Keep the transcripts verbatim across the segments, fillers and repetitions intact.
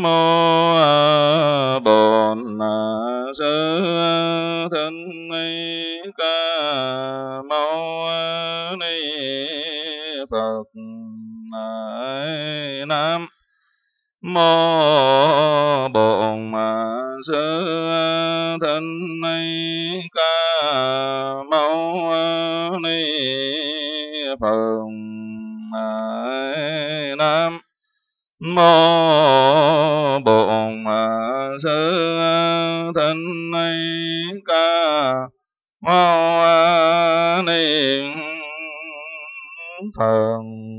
mô Bổn Sư Thích Ca Mâu Ni Phật. Nam mô Bổn Sư Thích Ca Mâu Ni Phật. Nam mô Bổn Sư Thích Ca Mâu Ni Phật.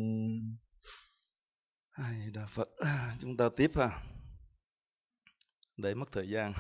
Ai Đà Phật. Chúng ta tiếp ha, để mất thời gian.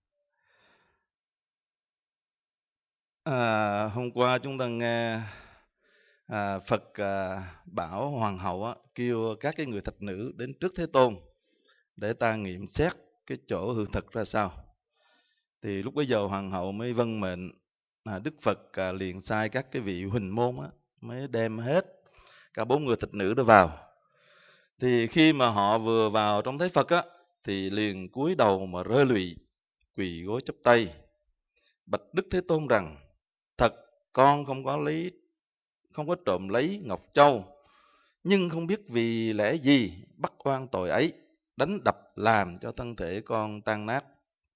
À, hôm qua chúng ta nghe à, Phật à, bảo hoàng hậu á, kêu các cái người thạch nữ đến trước Thế Tôn để ta nghiệm xét cái chỗ hư thực ra sao. Thì lúc bấy giờ hoàng hậu mới vâng mệnh, à, Đức Phật à, liền sai các cái vị huỳnh môn á, mới đem hết cả bốn người thạch nữ đó vào. Thì khi mà họ vừa vào trong thấy Phật á, thì liền cúi đầu mà rơi lụy, quỳ gối chắp tay, bạch Đức Thế Tôn rằng: thật con không có lấy không có trộm lấy ngọc châu, nhưng không biết vì lẽ gì bắt oan tội ấy, đánh đập làm cho thân thể con tan nát.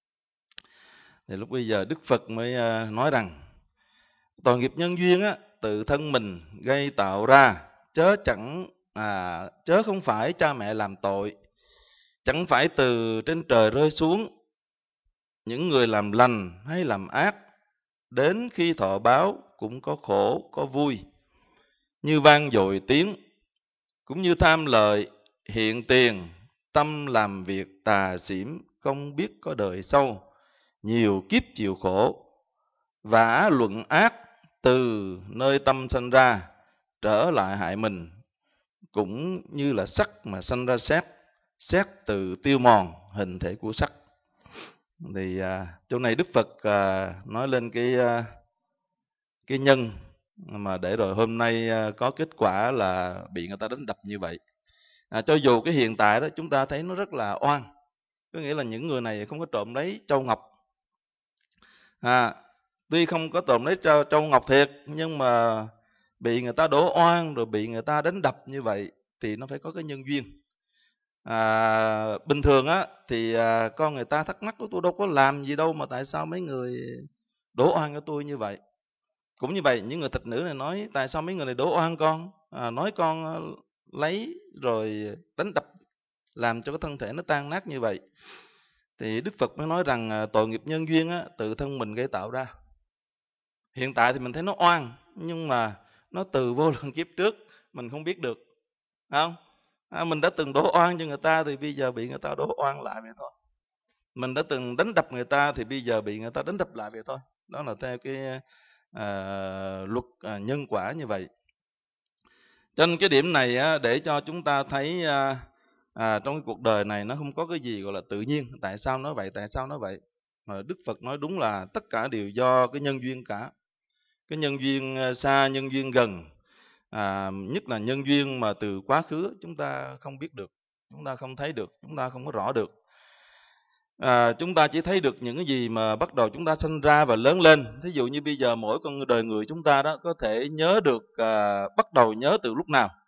Thì lúc bây giờ Đức Phật mới nói rằng: tội nghiệp nhân duyên á, tự thân mình gây tạo ra, chớ chẳng à, chớ không phải cha mẹ làm tội, chẳng phải từ trên trời rơi xuống. Những người làm lành hay làm ác, đến khi thọ báo cũng có khổ có vui, như vang dội tiếng, cũng như tham lợi hiện tiền, tâm làm việc tà xỉm, không biết có đời sau, nhiều kiếp chịu khổ. Vả luận ác từ nơi tâm sanh ra, trở lại hại mình, cũng như là sắt mà sanh ra sét, sét từ tiêu mòn hình thể của sắt. Thì à, chỗ này Đức Phật à, nói lên cái à, cái nhân mà để rồi hôm nay à, có kết quả là bị người ta đánh đập như vậy. À, cho dù cái hiện tại đó chúng ta thấy nó rất là oan, có nghĩa là những người này không có trộm lấy châu ngọc, à, tuy không có trộm lấy châu, châu ngọc thiệt, nhưng mà bị người ta đổ oan rồi bị người ta đánh đập như vậy thì nó phải có cái nhân duyên. À, bình thường á thì à, con người ta thắc mắc: tôi đâu có làm gì đâu mà tại sao mấy người đổ oan cho tôi như vậy. Cũng như vậy, những người thạch nữ này nói: tại sao mấy người này đổ oan con, à, nói con lấy rồi đánh đập làm cho cái thân thể nó tan nát như vậy. Thì Đức Phật mới nói rằng à, tội nghiệp nhân duyên á, tự thân mình gây tạo ra. Hiện tại thì mình thấy nó oan, nhưng mà nó từ vô lượng kiếp trước mình không biết được, không? À, mình đã từng đổ oan cho người ta thì bây giờ bị người ta đổ oan lại vậy thôi. Mình đã từng đánh đập người ta thì bây giờ bị người ta đánh đập lại vậy thôi. Đó là theo cái à, luật à, nhân quả như vậy. Trên cái điểm này á, để cho chúng ta thấy à, à, trong cái cuộc đời này nó không có cái gì gọi là tự nhiên. Tại sao nói vậy? Tại sao nói vậy? Mà Đức Phật nói đúng là tất cả đều do cái nhân duyên cả. Cái nhân duyên xa, nhân duyên gần, à, nhất là nhân duyên mà từ quá khứ chúng ta không biết được, chúng ta không thấy được, chúng ta không có rõ được. À, chúng ta chỉ thấy được những cái gì mà bắt đầu chúng ta sinh ra và lớn lên. Thí dụ như bây giờ mỗi con đời người chúng ta đó có thể nhớ được à, bắt đầu nhớ từ lúc nào?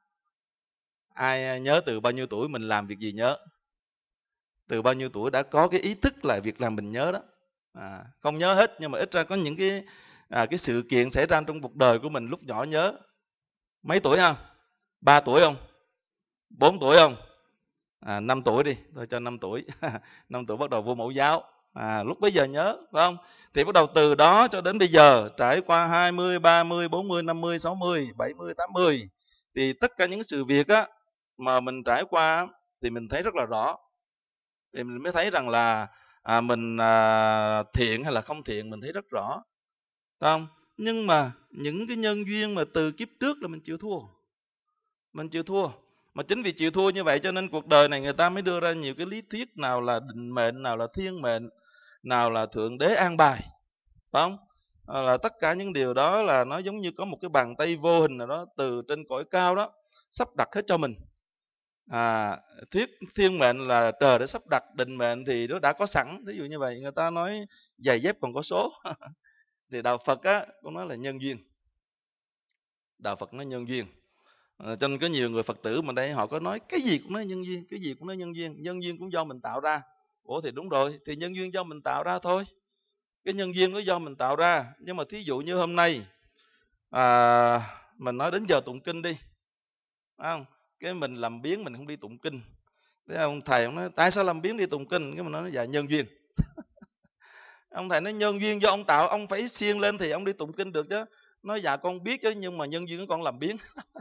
Ai nhớ từ bao nhiêu tuổi mình làm việc gì nhớ? Từ bao nhiêu tuổi đã có cái ý thức là việc làm mình nhớ đó. À, không nhớ hết nhưng mà ít ra có những cái à, cái sự kiện xảy ra trong cuộc đời của mình lúc nhỏ nhớ. Mấy tuổi không? Ba tuổi không? Bốn tuổi không? À, năm tuổi đi, tôi cho năm tuổi. Năm tuổi bắt đầu vô mẫu giáo. À, lúc bấy giờ nhớ, phải không? Thì bắt đầu từ đó cho đến bây giờ, trải qua hai mươi, ba mươi, bốn mươi, năm mươi, sáu mươi, bảy mươi, tám mươi. Thì tất cả những sự việc á mà mình trải qua thì mình thấy rất là rõ. Thì mình mới thấy rằng là à, mình à, thiện hay là không thiện mình thấy rất rõ, phải không? Nhưng mà những cái nhân duyên mà từ kiếp trước là mình chịu thua. Mình chịu thua. Mà chính vì chịu thua như vậy cho nên cuộc đời này người ta mới đưa ra nhiều cái lý thuyết, nào là định mệnh, nào là thiên mệnh, nào là thượng đế an bài, phải không? À, là tất cả những điều đó là nó giống như có một cái bàn tay vô hình nào đó từ trên cõi cao đó sắp đặt hết cho mình. À, thuyết thiên mệnh là trời đã sắp đặt, định mệnh thì nó đã có sẵn. Ví dụ như vậy, người ta nói giày dép còn có số. Thì đạo Phật á cũng nói là nhân duyên. Đạo Phật nói nhân duyên. À, cho nên có nhiều người Phật tử mà đây họ có nói cái gì cũng nói nhân duyên, cái gì cũng nói nhân duyên. Nhân duyên cũng do mình tạo ra. Ủa thì đúng rồi, thì nhân duyên do mình tạo ra thôi. Cái nhân duyên nó do mình tạo ra. Nhưng mà thí dụ như hôm nay à, mình nói đến giờ tụng kinh đi, phải không? Cái mình làm biếng mình không đi tụng kinh. Thế ông thầy ông nói tại sao làm biếng đi tụng kinh? Cái mình nói dạ nhân duyên. Ông thầy nói nhân duyên do ông tạo, ông phải siêng lên thì ông đi tụng kinh được chứ. Nói dạ con biết chứ, nhưng mà nhân duyên của con làm biếng.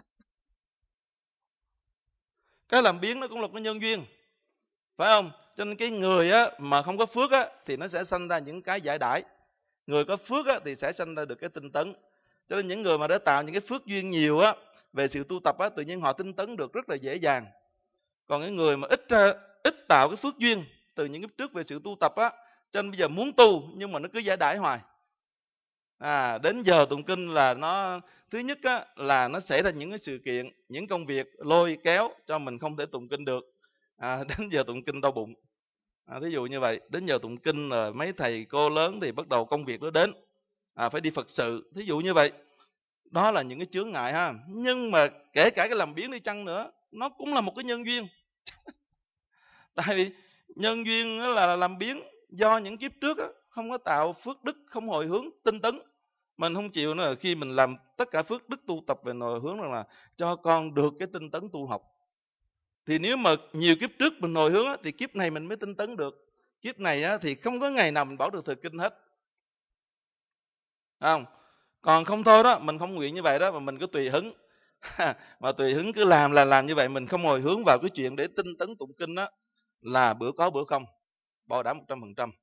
Cái làm biếng nó cũng là cái nhân duyên, phải không? Cho nên cái người á mà không có phước á thì nó sẽ sanh ra những cái giải đãi. Người có phước á thì sẽ sanh ra được cái tinh tấn. Cho nên những người mà đã tạo những cái phước duyên nhiều á về sự tu tập á, tự nhiên họ tinh tấn được rất là dễ dàng. Còn cái người mà ít ít tạo cái phước duyên từ những cái trước về sự tu tập á, cho nên bây giờ muốn tu nhưng mà nó cứ giải đãi hoài. À, đến giờ tụng kinh là nó thứ nhất á, là nó xảy ra những cái sự kiện, những công việc lôi kéo cho mình không thể tụng kinh được. À, đến giờ tụng kinh đau bụng. À, thí dụ như vậy, đến giờ tụng kinh là mấy thầy cô lớn thì bắt đầu công việc nó đến. À, phải đi Phật sự, thí dụ như vậy. Đó là những cái chướng ngại ha. Nhưng mà kể cả cái làm biếng đi chăng nữa, nó cũng là một cái nhân duyên. Tại vì nhân duyên là làm biếng do những kiếp trước á, không có tạo phước đức, không hồi hướng tinh tấn. Mình không chịu nữa, khi mình làm tất cả phước đức tu tập về hồi hướng rằng là cho con được cái tinh tấn tu học. Thì nếu mà nhiều kiếp trước mình hồi hướng á, thì kiếp này mình mới tinh tấn được. Kiếp này á, thì không có ngày nào mình bảo được thời kinh hết. Không? Còn không thôi đó, mình không nguyện như vậy đó, mà mình cứ tùy hứng. Mà tùy hứng cứ làm là làm như vậy, mình không hồi hướng vào cái chuyện để tinh tấn tụng kinh đó, là bữa có bữa không, bảo đảm một trăm phần trăm.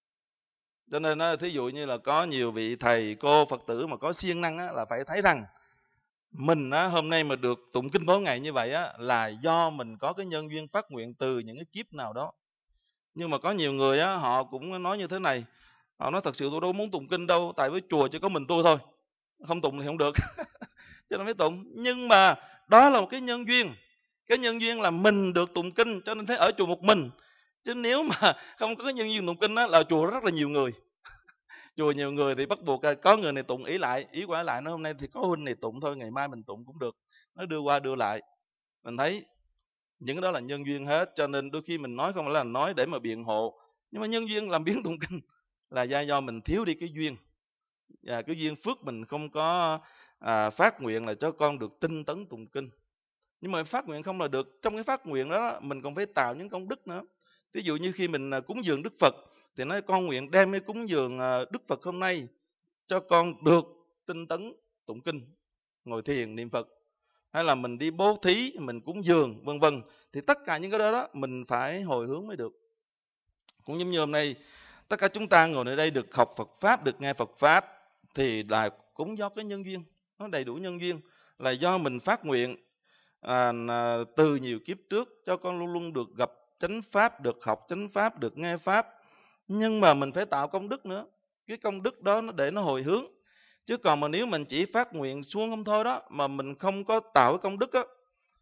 Cho nên á, thí dụ như là có nhiều vị thầy cô Phật tử mà có siêng năng á, là phải thấy rằng mình á, hôm nay mà được tụng kinh mỗi ngày như vậy á, là do mình có cái nhân duyên phát nguyện từ những cái kiếp nào đó. Nhưng mà có nhiều người á, họ cũng nói như thế này, họ nói thật sự tôi đâu muốn tụng kinh đâu, tại với chùa chỉ có mình tôi thôi, không tụng thì không được. Cho nên mới tụng. Nhưng mà đó là một cái nhân duyên. Cái nhân duyên là mình được tụng kinh, cho nên phải ở chùa một mình. Chứ nếu mà không có cái nhân duyên tụng kinh á, là chùa rất là nhiều người. Chùa nhiều người thì bắt buộc có người này tụng ý lại, ý quả lại, nó hôm nay thì có huynh này tụng thôi, ngày mai mình tụng cũng được. Nó đưa qua đưa lại. Mình thấy những cái đó là nhân duyên hết, cho nên đôi khi mình nói không phải là nói để mà biện hộ, nhưng mà nhân duyên làm biến tụng kinh là do do mình thiếu đi cái duyên. Và cái duyên phước mình không có à, phát nguyện là cho con được tinh tấn tụng kinh. Nhưng mà phát nguyện không là được, trong cái phát nguyện đó mình còn phải tạo những công đức nữa. Ví dụ như khi mình cúng dường Đức Phật thì nói con nguyện đem cái cúng dường Đức Phật hôm nay cho con được tinh tấn tụng kinh, ngồi thiền niệm Phật. Hay là mình đi bố thí, mình cúng dường vân vân, thì tất cả những cái đó đó mình phải hồi hướng mới được. Cũng giống như hôm nay tất cả chúng ta ngồi ở đây được học Phật pháp, được nghe Phật pháp thì là cũng do cái nhân duyên, nó đầy đủ nhân duyên, là do mình phát nguyện à, từ nhiều kiếp trước cho con luôn luôn được gặp chánh pháp, được học chánh pháp, được nghe pháp. Nhưng mà mình phải tạo công đức nữa, cái công đức đó nó để nó hồi hướng. Chứ còn mà nếu mình chỉ phát nguyện xuống không thôi đó, mà mình không có tạo cái công đức á,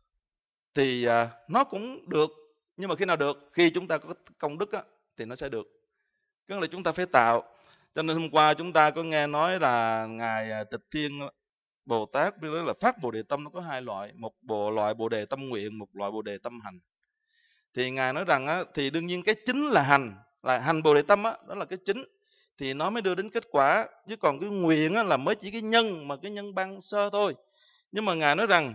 thì à, nó cũng được. Nhưng mà khi nào được? Khi chúng ta có công đức á, thì nó sẽ được. Tức là chúng ta phải tạo. Cho nên hôm qua chúng ta có nghe nói là Ngài Tịch Thiên Bồ Tát biết nói là phát Bồ Đề Tâm nó có hai loại. Một bộ loại Bồ Đề Tâm Nguyện, một loại Bồ Đề Tâm Hành. Thì Ngài nói rằng á, thì đương nhiên cái chính là hành, là hành Bồ Đề Tâm á, đó là cái chính. Thì nó mới đưa đến kết quả. Chứ còn cái nguyện á, là mới chỉ cái nhân, mà cái nhân ban sơ thôi. Nhưng mà Ngài nói rằng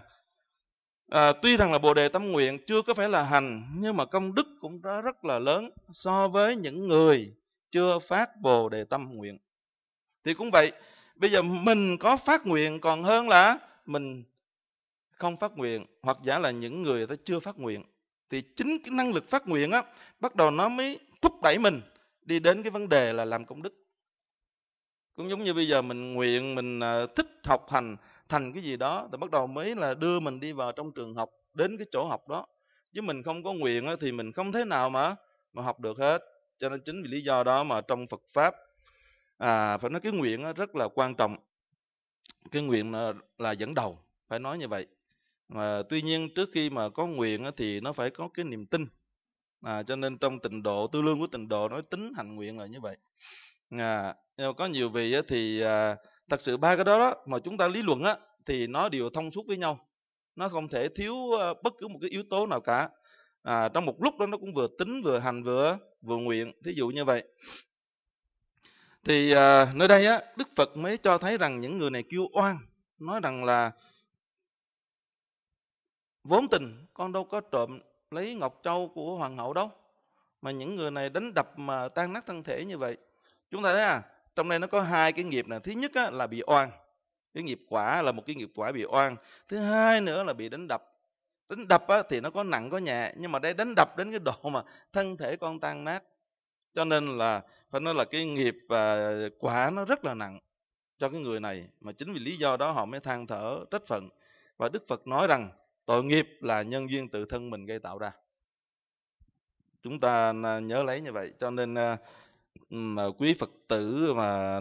à, tuy rằng là Bồ Đề Tâm Nguyện chưa có phải là hành, nhưng mà công đức cũng đã rất là lớn so với những người chưa phát Bồ Đề Tâm Nguyện. Thì cũng vậy, bây giờ mình có phát nguyện còn hơn là mình không phát nguyện, hoặc giả là những người ta chưa phát nguyện. Thì chính cái năng lực phát nguyện á, bắt đầu nó mới thúc đẩy mình đi đến cái vấn đề là làm công đức. Cũng giống như bây giờ mình nguyện, mình thích học hành thành cái gì đó, thì bắt đầu mới là đưa mình đi vào trong trường học, đến cái chỗ học đó. Chứ mình không có nguyện á, thì mình không thế nào mà mà học được hết. Cho nên chính vì lý do đó mà trong Phật Pháp, à, phải nói cái nguyện rất là quan trọng. Cái nguyện là, là dẫn đầu, phải nói như vậy. Mà tuy nhiên trước khi mà có nguyện á, thì nó phải có cái niềm tin. À, cho nên trong Tịnh Độ, Tư Lương của Tịnh Độ nói tính hành nguyện là như vậy. À, nhưng mà có nhiều vị á, thì à, thật sự ba cái đó, đó mà chúng ta lý luận á, thì nó đều thông suốt với nhau. Nó không thể thiếu à, bất cứ một cái yếu tố nào cả. À, trong một lúc đó nó cũng vừa tính vừa hành vừa vừa nguyện. Thí dụ như vậy. Thì à, nơi đây á, Đức Phật mới cho thấy rằng những người này kêu oan, nói rằng là vốn tình con đâu có trộm lấy ngọc châu của hoàng hậu đâu, mà những người này đánh đập mà tan nát thân thể như vậy. Chúng ta thấy à, trong đây nó có hai cái nghiệp này. Thứ nhất á, là bị oan, cái nghiệp quả là một cái nghiệp quả bị oan. Thứ hai nữa là bị đánh đập. Đánh đập á, thì nó có nặng có nhẹ, nhưng mà đây đánh đập đến cái độ mà thân thể con tan nát. Cho nên là phải nói là cái nghiệp và quả nó rất là nặng cho cái người này, mà chính vì lý do đó họ mới than thở trách phận. Và Đức Phật nói rằng tội nghiệp là nhân duyên tự thân mình gây tạo ra. Chúng ta nhớ lấy như vậy. Cho nên mà quý Phật tử mà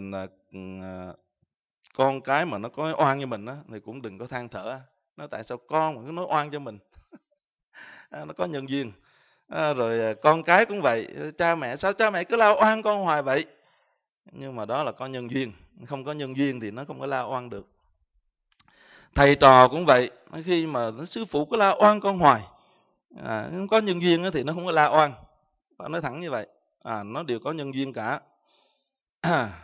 con cái mà nó có oan như mình á, thì cũng đừng có than thở. Nói tại sao con mà cứ nói oan cho mình? Nó có nhân duyên. À, rồi con cái cũng vậy, cha mẹ sao cha mẹ cứ lao oan con hoài vậy? Nhưng mà đó là có nhân duyên. Không có nhân duyên thì nó không có lao oan được. Thầy trò cũng vậy, khi mà sư phụ cứ lao oan con hoài, à, không có nhân duyên thì nó không có lao oan. Bạn nói thẳng như vậy. À, nó đều có nhân duyên cả. À,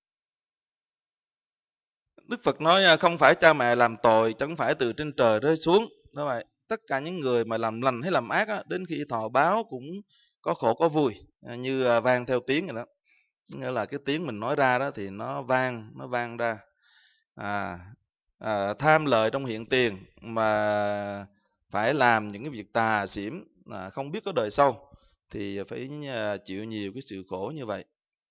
Đức Phật nói không phải cha mẹ làm tội, chẳng phải từ trên trời rơi xuống. Đó vậy. Tất cả những người mà làm lành hay làm ác á, đến khi thọ báo cũng có khổ có vui, như vang theo tiếng rồi đó. Nghĩa là cái tiếng mình nói ra đó thì nó vang, nó vang ra. À, à, tham lợi trong hiện tiền mà phải làm những cái việc tà xỉm, à, không biết có đời sau thì phải chịu nhiều cái sự khổ như vậy.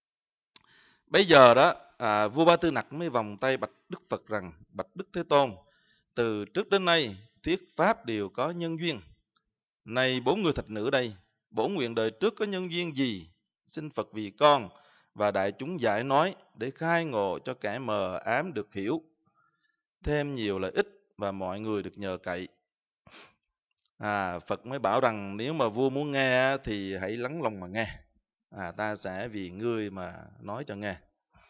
Bây giờ đó, à, vua Ba Tư Nặc mới vòng tay bạch Đức Phật rằng: bạch Đức Thế Tôn, từ trước đến nay thuyết pháp đều có nhân duyên. Này bốn người thạch nữ đây, bổn nguyện đời trước có nhân duyên gì, xin Phật vì con và đại chúng giải nói để khai ngộ cho kẻ mờ ám được hiểu, thêm nhiều lợi ích và mọi người được nhờ cậy. À, Phật mới bảo rằng nếu mà vua muốn nghe thì hãy lắng lòng mà nghe. À, ta sẽ vì ngươi mà nói cho nghe.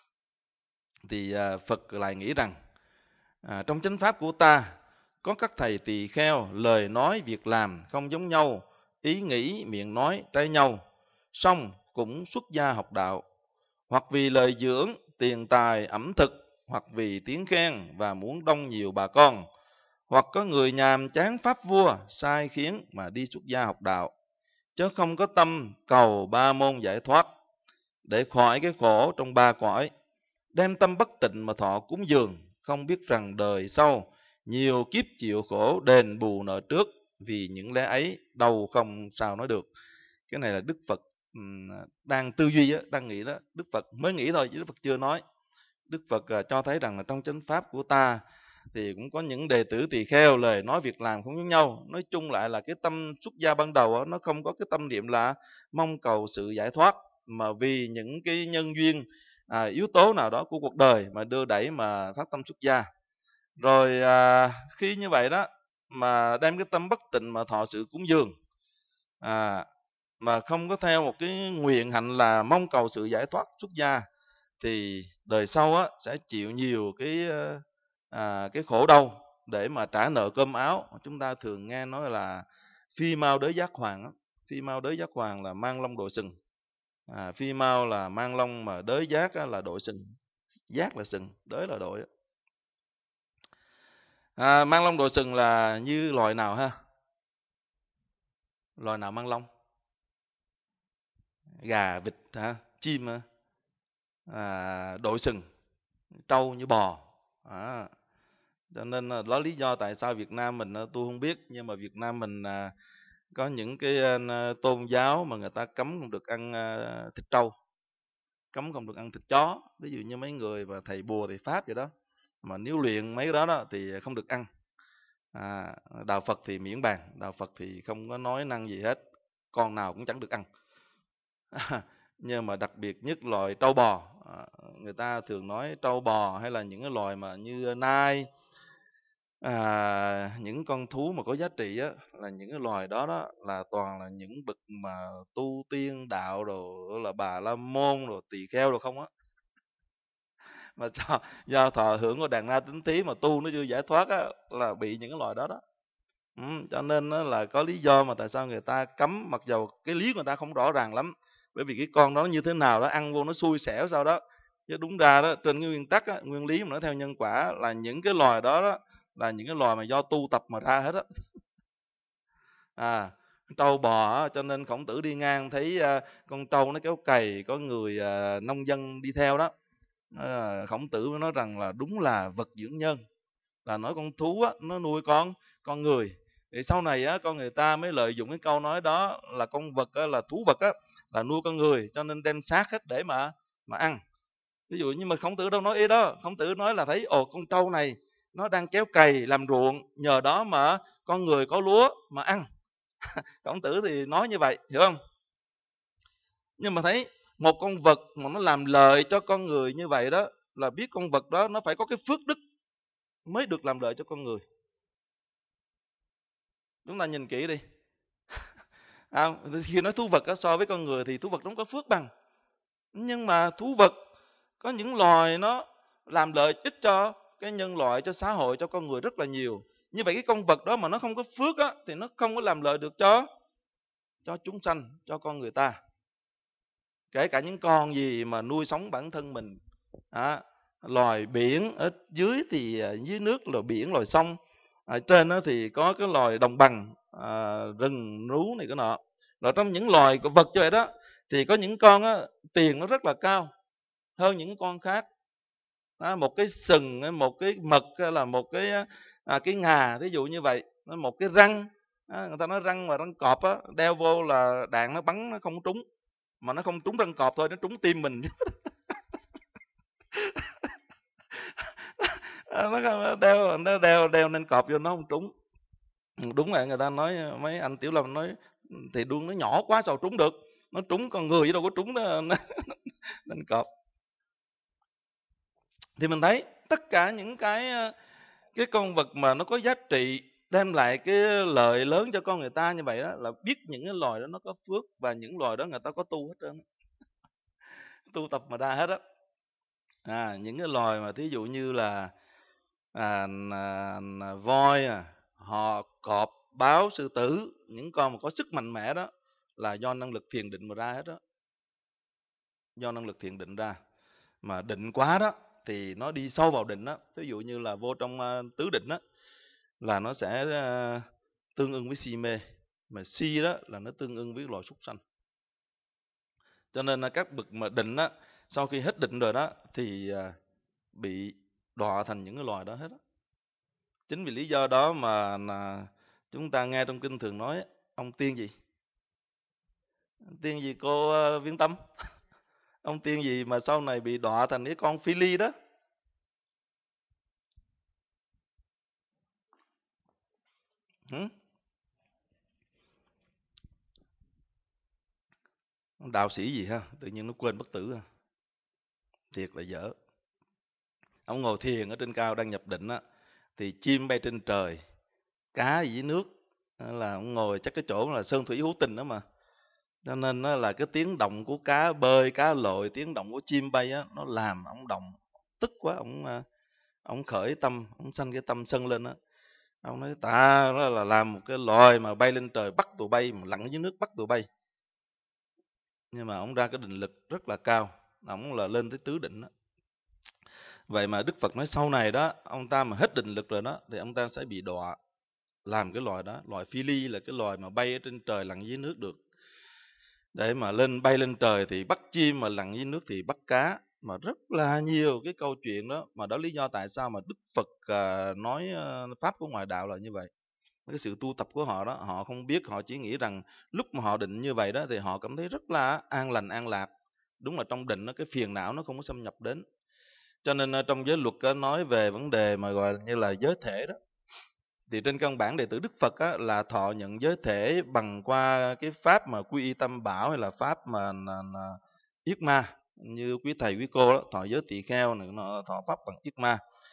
Thì à, Phật lại nghĩ rằng à, trong chánh pháp của ta có các thầy tỳ kheo, lời nói việc làm không giống nhau, ý nghĩ miệng nói trái nhau, song cũng xuất gia học đạo, hoặc vì lời dưỡng, tiền tài, ẩm thực, hoặc vì tiếng khen và muốn đông nhiều bà con, hoặc có người nhàm chán pháp vua sai khiến mà đi xuất gia học đạo, chứ không có tâm cầu ba môn giải thoát để khỏi cái khổ trong ba cõi, đem tâm bất tịnh mà thọ cúng dường, không biết rằng đời sau nhiều kiếp chịu khổ đền bù nợ trước, vì những lẽ ấy đâu không sao nói được. Cái này là Đức Phật đang tư duy, đang nghĩ đó. Đức Phật mới nghĩ thôi chứ Đức Phật chưa nói. Đức Phật cho thấy rằng là trong chánh pháp của ta thì cũng có những đệ tử tỳ kheo, lời nói việc làm không giống nhau. Nói chung lại là cái tâm xuất gia ban đầu nó không có cái tâm niệm là mong cầu sự giải thoát, mà vì những cái nhân duyên, à, yếu tố nào đó của cuộc đời mà đưa đẩy mà phát tâm xuất gia. Rồi à, khi như vậy đó mà đem cái tâm bất tịnh mà thọ sự cúng dường, à, mà không có theo một cái nguyện hạnh là mong cầu sự giải thoát xuất gia, thì đời sau á sẽ chịu nhiều cái à, cái khổ đau để mà trả nợ cơm áo. Chúng ta thường nghe nói là phi mao đới giác hoàng á. Phi mao đới giác hoàng là mang lông đội sừng. À, phi mao là mang lông, mà đới giác là đội sừng. Giác là sừng, đới là đội. À, mang lông đội sừng là như loài nào ha? Loài nào mang lông? Gà, vịt hả? Chim hả? À, đội sừng, trâu như bò. À, cho nên đó lý do tại sao Việt Nam mình tôi không biết, nhưng mà Việt Nam mình à, có những cái uh, tôn giáo mà người ta cấm không được ăn uh, thịt trâu, cấm không được ăn thịt chó. Ví dụ như mấy người và thầy bùa thầy pháp vậy đó, mà nếu luyện mấy cái đó, đó thì không được ăn. À, đạo Phật thì miễn bàn, đạo Phật thì không có nói năng gì hết, con nào cũng chẳng được ăn. À, nhưng mà đặc biệt nhất loài trâu bò, à, người ta thường nói trâu bò hay là những cái loài mà như nai, À, những con thú mà có giá trị á, là những cái loài đó đó là toàn là những bậc mà tu tiên đạo đồ, là Bà La Môn rồi tỳ kheo rồi không á, mà do, do thọ hưởng của đàn na tính thí mà tu nó chưa giải thoát á, là bị những cái loài đó đó. Ừ, cho nên á, là có lý do mà tại sao người ta cấm, mặc dầu cái lý người ta không rõ ràng lắm, bởi vì cái con đó như thế nào đó ăn vô nó xui xẻo sao đó, chứ đúng ra đó trên cái nguyên tắc á, nguyên lý mà nói theo nhân quả là những cái loài đó đó là những cái loài mà do tu tập mà ra hết á. À, trâu bò á, cho nên Khổng Tử đi ngang thấy à, con trâu nó kéo cày, có người à, nông dân đi theo đó, à, Khổng Tử mới nói rằng là đúng là vật dưỡng nhân, là nói con thú á, nó nuôi con con người. Thì sau này á, con người ta mới lợi dụng cái câu nói đó là con vật á, là thú vật á, là nuôi con người, cho nên đem xác hết để mà mà ăn. Ví dụ như mà Khổng Tử đâu nói ý đó, Khổng Tử nói là thấy ồ con trâu này nó đang kéo cày làm ruộng, nhờ đó mà con người có lúa mà ăn. Khổng Tử thì nói như vậy, hiểu không? Nhưng mà thấy một con vật mà nó làm lợi cho con người như vậy đó, là biết con vật đó nó phải có cái phước đức mới được làm lợi cho con người. Chúng ta nhìn kỹ đi. À, khi nói thú vật đó, so với con người thì thú vật nó không có phước bằng. Nhưng mà thú vật có những loài nó làm lợi ích cho cái nhân loại, cho xã hội, cho con người rất là nhiều. Như vậy cái con vật đó mà nó không có phước á, thì nó không có làm lợi được cho cho chúng sanh, cho con người ta. Kể cả những con gì mà nuôi sống bản thân mình, à, loài biển ở dưới thì dưới nước là biển, loài sông ở trên đó thì có cái loài đồng bằng, à, rừng núi này cái nọ. Rồi trong những loài của vật như vậy đó thì có những con á, tiền nó rất là cao hơn những con khác. À, một cái sừng, một cái mực hay là một cái à, cái ngà, ví dụ như vậy, một cái răng, à, người ta nói răng mà răng cọp á, đeo vô là đạn nó bắn nó không trúng, mà nó không trúng răng cọp thôi, nó trúng tim mình. Nó đeo nó đeo đeo nên cọp vô nó không trúng. Đúng vậy, người ta nói mấy anh Tiểu Lâm nói thì đuông nó nhỏ quá sao trúng được, nó trúng con người chứ đâu có trúng nó, nên cọp. Thì mình thấy tất cả những cái cái con vật mà nó có giá trị đem lại cái lợi lớn cho con người ta như vậy đó, là biết những cái loài đó nó có phước, và những loài đó người ta có tu hết trơn, tu tập mà ra hết á. À, những cái loài mà thí dụ như là à, à, à, voi, à, hò, cọp, báo, sư tử, những con mà có sức mạnh mẽ đó là do năng lực thiền định mà ra hết đó, do năng lực thiền định ra. Mà định quá đó thì nó đi sâu vào định đó, ví dụ như là vô trong uh, tứ định đó là nó sẽ uh, tương ưng với si mê, mà si đó là nó tương ưng với loài súc sanh. Cho nên là các bậc mà định đó, sau khi hết định rồi đó thì uh, bị đọa thành những cái loài đó hết đó. Chính vì lý do đó mà là chúng ta nghe trong kinh thường nói ông tiên gì, tiên gì cô uh, Viên Tâm, ông tiên gì mà sau này bị đọa thành cái con phi ly đó. Hử? Đạo sĩ gì ha, tự nhiên nó quên bất tử ha. Thiệt là dở. Ông ngồi thiền ở trên cao đang nhập định á, thì chim bay trên trời, cá gì dưới nước, là ông ngồi chắc cái chỗ là sơn thủy hữu tình đó mà, cho nên nó là cái tiếng động của cá bơi, cá lội, tiếng động của chim bay á, nó làm ông động tức quá, ông ông khởi tâm, ông sanh cái tâm sân lên á. Ông nói ta đó là làm một cái loài mà bay lên trời bắt tụi bay, mà lặn dưới nước bắt tụi bay. Nhưng mà ông ra cái định lực rất là cao, ông là lên tới tứ định đó. Vậy mà Đức Phật nói sau này đó, ông ta mà hết định lực rồi đó thì ông ta sẽ bị đọa làm cái loài đó. Loài phi ly là cái loài mà bay ở trên trời lặn dưới nước được. Để mà lên bay lên trời thì bắt chim, mà lặn dưới nước thì bắt cá, mà rất là nhiều cái câu chuyện đó. Mà đó lý do tại sao mà Đức Phật à, nói à, pháp của ngoại đạo là như vậy. Cái sự tu tập của họ đó, họ không biết, họ chỉ nghĩ rằng lúc mà họ định như vậy đó thì họ cảm thấy rất là an lành, an lạc. Đúng là trong định đó, cái phiền não nó không có xâm nhập đến. Cho nên trong giới luật nói về vấn đề mà gọi như là giới thể đó, thì trên căn bản đệ tử Đức Phật á, là thọ nhận giới thể bằng qua cái pháp mà quy y tam bảo, hay là pháp mà là, là yết ma, như quý thầy quý cô đó, thọ giới tỳ kheo này, nó thọ pháp bằng yết ma.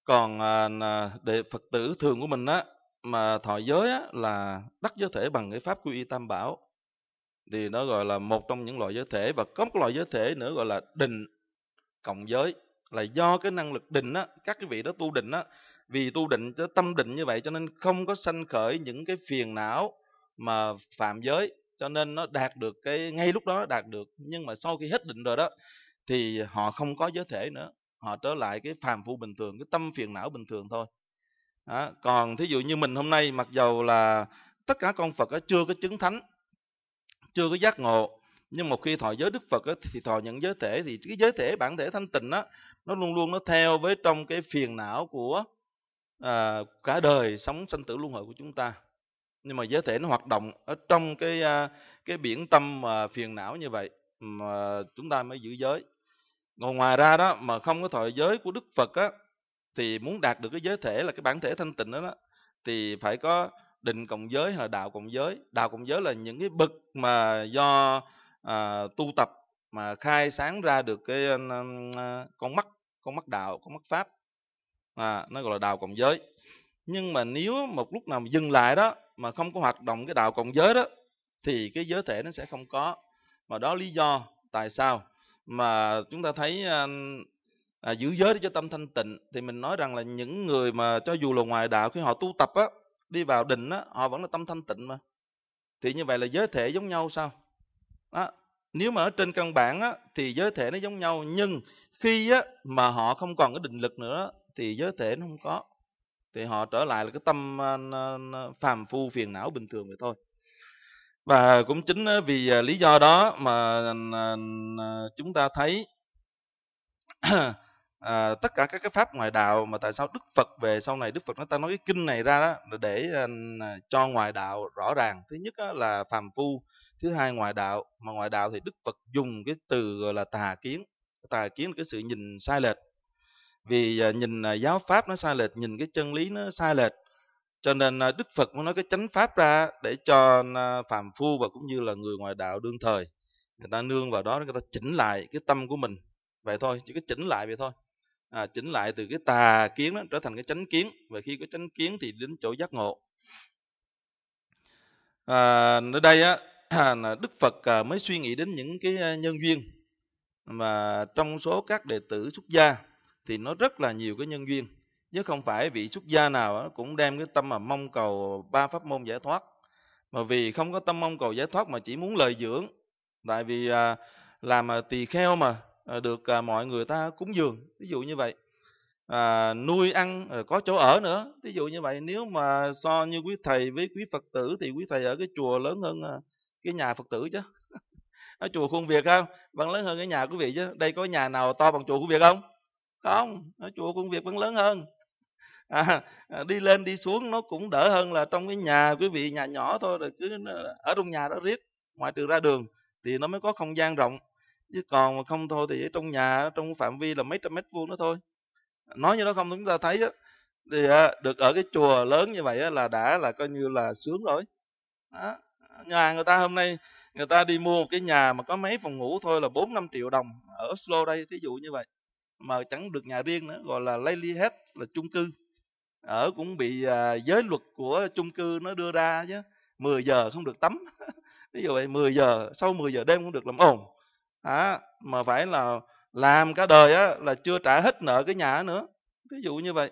Còn à, đệ Phật tử thường của mình á, mà thọ giới á, là đắc giới thể bằng cái pháp quy y tam bảo, thì nó gọi là một trong những loại giới thể. Và có một loại giới thể nữa gọi là định cộng giới, là do cái năng lực định á, các cái vị đó tu định á, vì tu định cho tâm định như vậy cho nên không có sanh khởi những cái phiền não mà phạm giới, cho nên nó đạt được cái ngay lúc đó nó đạt được. Nhưng mà sau khi hết định rồi đó thì họ không có giới thể nữa, họ trở lại cái phàm phu bình thường, cái tâm phiền não bình thường thôi. Đó. Còn thí dụ như mình hôm nay, mặc dầu là tất cả con Phật đó chưa có chứng thánh, chưa có giác ngộ, nhưng một khi thọ giới Đức Phật đó, thì thọ nhận giới thể, thì cái giới thể bản thể thanh tịnh đó, nó luôn luôn nó theo với trong cái phiền não của à, cả đời sống sanh tử luân hồi của chúng ta. Nhưng mà giới thể nó hoạt động ở trong cái à, cái biển tâm mà phiền não như vậy mà chúng ta mới giữ giới. Còn ngoài ra đó mà không có thọ giới của Đức Phật á, thì muốn đạt được cái giới thể là cái bản thể thanh tịnh đó, đó thì phải có định cộng giới hay là đạo cộng giới. Đạo cộng giới là những cái bậc mà do à, tu tập mà khai sáng ra được cái à, con mắt con mắt đạo, con mắt pháp, à, nó gọi là đạo cộng giới. Nhưng mà nếu một lúc nào mà dừng lại đó mà không có hoạt động cái đạo cộng giới đó thì cái giới thể nó sẽ không có. Mà đó lý do tại sao mà chúng ta thấy à, à, giữ giới để cho tâm thanh tịnh. Thì mình nói rằng là những người mà cho dù là ngoài đạo, khi họ tu tập á, đi vào định á, họ vẫn là tâm thanh tịnh mà. Thì như vậy là giới thể giống nhau sao? Đó. Nếu mà ở trên căn bản á, thì giới thể nó giống nhau, nhưng khi á, mà họ không còn cái định lực nữa thì giới thể nó không có, thì họ trở lại là cái tâm phàm phu phiền não bình thường vậy thôi. Và cũng chính vì lý do đó mà chúng ta thấy à, tất cả các cái pháp ngoại đạo mà tại sao Đức Phật về sau này Đức Phật nó ta nói cái kinh này ra đó là để à, cho ngoại đạo rõ ràng. Thứ nhất á, là phàm phu, thứ hai ngoại đạo. Mà ngoại đạo thì Đức Phật dùng cái từ gọi là tà kiến. Tà kiến là cái sự nhìn sai lệch, vì à, nhìn à, giáo pháp nó sai lệch, nhìn cái chân lý nó sai lệch, cho nên à, Đức Phật mới nói cái chánh pháp ra để cho à, phàm phu và cũng như là người ngoại đạo đương thời người ta nương vào đó, người ta chỉnh lại cái tâm của mình vậy thôi, chỉ có chỉnh lại vậy thôi. À, chỉnh lại từ cái tà kiến đó trở thành cái chánh kiến, và khi có chánh kiến thì đến chỗ giác ngộ. À, ở đây á là Đức Phật à, mới suy nghĩ đến những cái nhân duyên mà trong số các đệ tử xuất gia thì nó rất là nhiều cái nhân duyên, chứ không phải vị xuất gia nào á, cũng đem cái tâm mà mong cầu ba pháp môn giải thoát. Mà vì không có tâm mong cầu giải thoát mà chỉ muốn lời dưỡng, tại vì à, làm à, tỳ kheo mà à, được à, mọi người ta cúng dường, ví dụ như vậy, à, nuôi ăn à, có chỗ ở nữa, ví dụ như vậy. Nếu mà so như quý thầy với quý Phật tử thì quý thầy ở cái chùa lớn hơn à, cái nhà Phật tử chứ. Ở chùa Khuôn Việt không vẫn lớn hơn cái nhà quý vị chứ. Đây có nhà nào to bằng chùa Khuôn Việt không? Không, ở chùa Khuôn Việt vẫn lớn hơn. À, đi lên đi xuống nó cũng đỡ hơn là trong cái nhà quý vị nhà nhỏ thôi, rồi cứ ở trong nhà đó riết, ngoại trừ ra đường thì nó mới có không gian rộng, chứ còn mà không thôi thì ở trong nhà, trong phạm vi là mấy trăm mét vuông đó thôi. Nói như đó không, chúng ta thấy á, thì được ở cái chùa lớn như vậy là đã là coi như là sướng rồi đó. Nhà người ta hôm nay người ta đi mua một cái nhà mà có mấy phòng ngủ thôi là bốn năm triệu đồng ở Oslo đây, thí dụ như vậy, mà chẳng được nhà riêng nữa, gọi là Leilighet, là chung cư. Ở cũng bị à, giới luật của chung cư nó đưa ra chứ, mười giờ không được tắm. Ví dụ vậy, mười giờ, sau mười giờ đêm không được làm ồn. À, mà phải là làm cả đời á, là chưa trả hết nợ cái nhà nữa, ví dụ như vậy.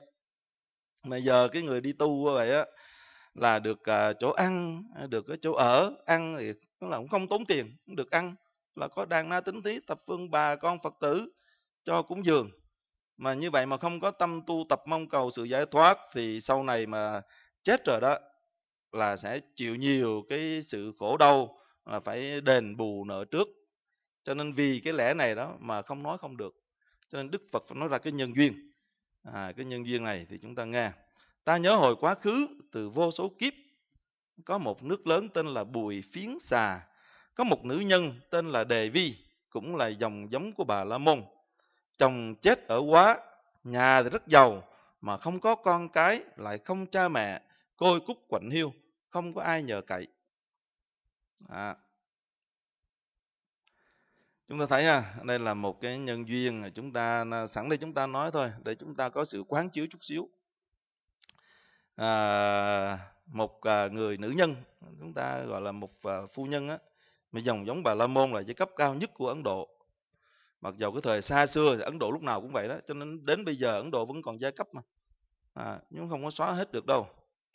Mà giờ cái người đi tu vậy á là được à, chỗ ăn, được cái chỗ ở, ăn thì nó là cũng không tốn tiền, cũng được ăn, là có đàn na tín thí thập phương bà con Phật tử cho cúng dường. Mà như vậy mà không có tâm tu tập mong cầu sự giải thoát thì sau này mà chết rồi đó là sẽ chịu nhiều cái sự khổ đau, là phải đền bù nợ trước. Cho nên vì cái lẽ này đó mà không nói không được, cho nên Đức Phật phải nói ra cái nhân duyên. À, cái nhân duyên này thì chúng ta nghe. Ta nhớ hồi quá khứ từ vô số kiếp, có một nước lớn tên là Bùi Phiến Xà, có một nữ nhân tên là Đề Vi, cũng là dòng giống của Bà La Môn. Chồng chết ở Quá, nhà thì rất giàu mà không có con cái, lại không cha mẹ, côi cút quạnh hiu, không có ai nhờ cậy. À. Chúng ta thấy ha, đây là một cái nhân duyên, chúng ta sẵn đây chúng ta nói thôi để chúng ta có sự quán chiếu chút xíu. À, một à, người nữ nhân, chúng ta gọi là một à, phu nhân á, mà dòng giống Bà La Môn là giai cấp cao nhất của Ấn Độ. Mặc dầu cái thời xa xưa thì Ấn Độ lúc nào cũng vậy đó, cho nên đến bây giờ Ấn Độ vẫn còn giai cấp mà, à, nhưng không có xóa hết được đâu.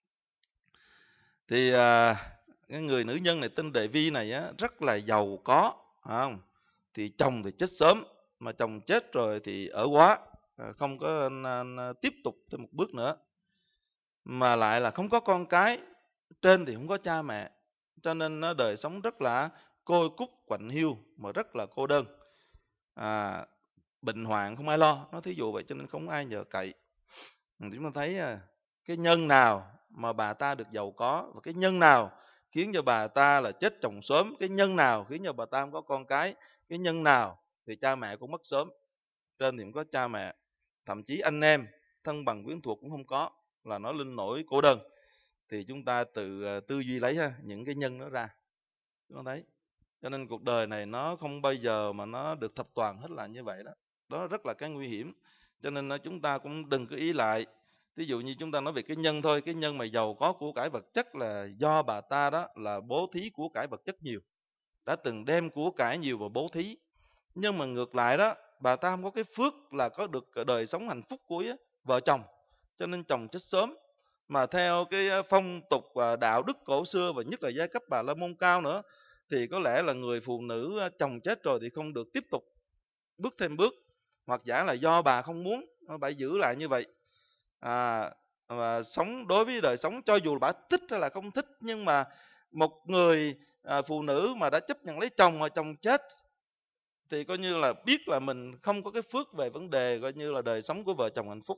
Thì à, cái người nữ nhân này tên Đề Vi này á, rất là giàu có, không? Thì chồng thì chết sớm, mà chồng chết rồi thì ở quá, không có tiếp tục thêm một bước nữa, mà lại là không có con cái, trên thì không có cha mẹ, cho nên nó đời sống rất là côi cút quạnh hiu, mà rất là cô đơn, à, bệnh hoạn không ai lo, nó thí dụ vậy, cho nên không ai nhờ cậy. Chúng ta thấy cái nhân nào mà bà ta được giàu có, và cái nhân nào khiến cho bà ta là chết chồng sớm, cái nhân nào khiến cho bà ta không có con cái, cái nhân nào thì cha mẹ cũng mất sớm, trên thì không có cha mẹ, thậm chí anh em thân bằng quyến thuộc cũng không có, là nó linh nổi cô đơn. Thì chúng ta tự tư duy lấy ha, những cái nhân nó ra, chúng ta thấy. Cho nên cuộc đời này nó không bao giờ mà nó được thập toàn hết là như vậy đó. Đó rất là cái nguy hiểm. Cho nên chúng ta cũng đừng có ý lại. Ví dụ như chúng ta nói về cái nhân thôi, cái nhân mà giàu có của cải vật chất là do bà ta đó là bố thí của cải vật chất nhiều, đã từng đem của cải nhiều vào bố thí. Nhưng mà ngược lại đó, bà ta không có cái phước là có được đời sống hạnh phúc của vợ chồng, cho nên chồng chết sớm. Mà theo cái phong tục và đạo đức cổ xưa, và nhất là giai cấp Bà La Môn cao nữa, thì có lẽ là người phụ nữ chồng chết rồi thì không được tiếp tục bước thêm bước, hoặc giả là do bà không muốn, bà giữ lại như vậy. À, và sống đối với đời sống, cho dù bà thích hay là không thích, nhưng mà một người à, phụ nữ mà đã chấp nhận lấy chồng mà chồng chết thì coi như là biết là mình không có cái phước về vấn đề coi như là đời sống của vợ chồng hạnh phúc,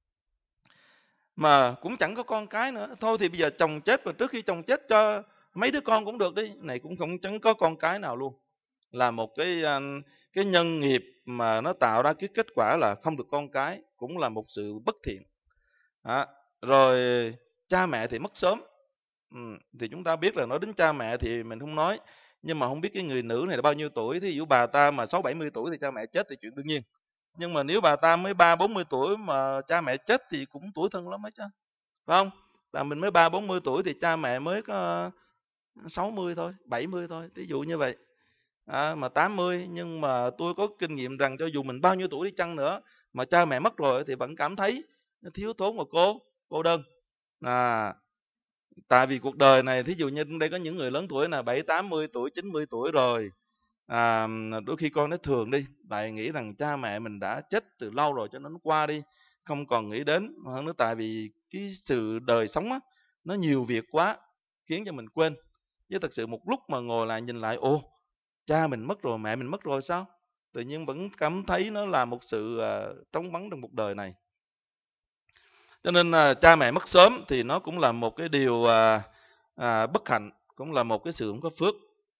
mà cũng chẳng có con cái nữa. Thôi thì bây giờ chồng chết, và trước khi chồng chết cho mấy đứa con cũng được đi, này cũng không chẳng có con cái nào luôn, là một cái cái nhân nghiệp mà nó tạo ra cái kết quả là không được con cái, cũng là một sự bất thiện. À, rồi cha mẹ thì mất sớm. Ừ, thì chúng ta biết là nói đến cha mẹ thì mình không nói, nhưng mà không biết cái người nữ này là bao nhiêu tuổi. Thí dụ bà ta mà sáu bảy mươi tuổi thì cha mẹ chết thì chuyện đương nhiên, nhưng mà nếu bà ta mới ba bốn mươi tuổi mà cha mẹ chết thì cũng tuổi thân lắm ấy chứ, phải không? Là mình mới ba bốn mươi tuổi thì cha mẹ mới có sáu mươi thôi, bảy mươi thôi, ví dụ như vậy. À, mà tám mươi, nhưng mà tôi có kinh nghiệm rằng cho dù mình bao nhiêu tuổi đi chăng nữa mà cha mẹ mất rồi thì vẫn cảm thấy thiếu thốn và cô cô đơn. À, tại vì cuộc đời này, thí dụ như đây có những người lớn tuổi là bảy tám mươi tuổi, chín mươi tuổi rồi, à, đôi khi con nó thường đi lại nghĩ rằng cha mẹ mình đã chết từ lâu rồi, cho nên nó qua đi, không còn nghĩ đến. Hơn nữa tại vì cái sự đời sống á, nó nhiều việc quá khiến cho mình quên. Chứ thật sự một lúc mà ngồi lại nhìn lại, ồ, cha mình mất rồi, mẹ mình mất rồi sao, tự nhiên vẫn cảm thấy nó là một sự uh, trống vắng trong cuộc đời này. Cho nên uh, cha mẹ mất sớm thì nó cũng là một cái điều uh, uh, bất hạnh, cũng là một cái sự không có phước.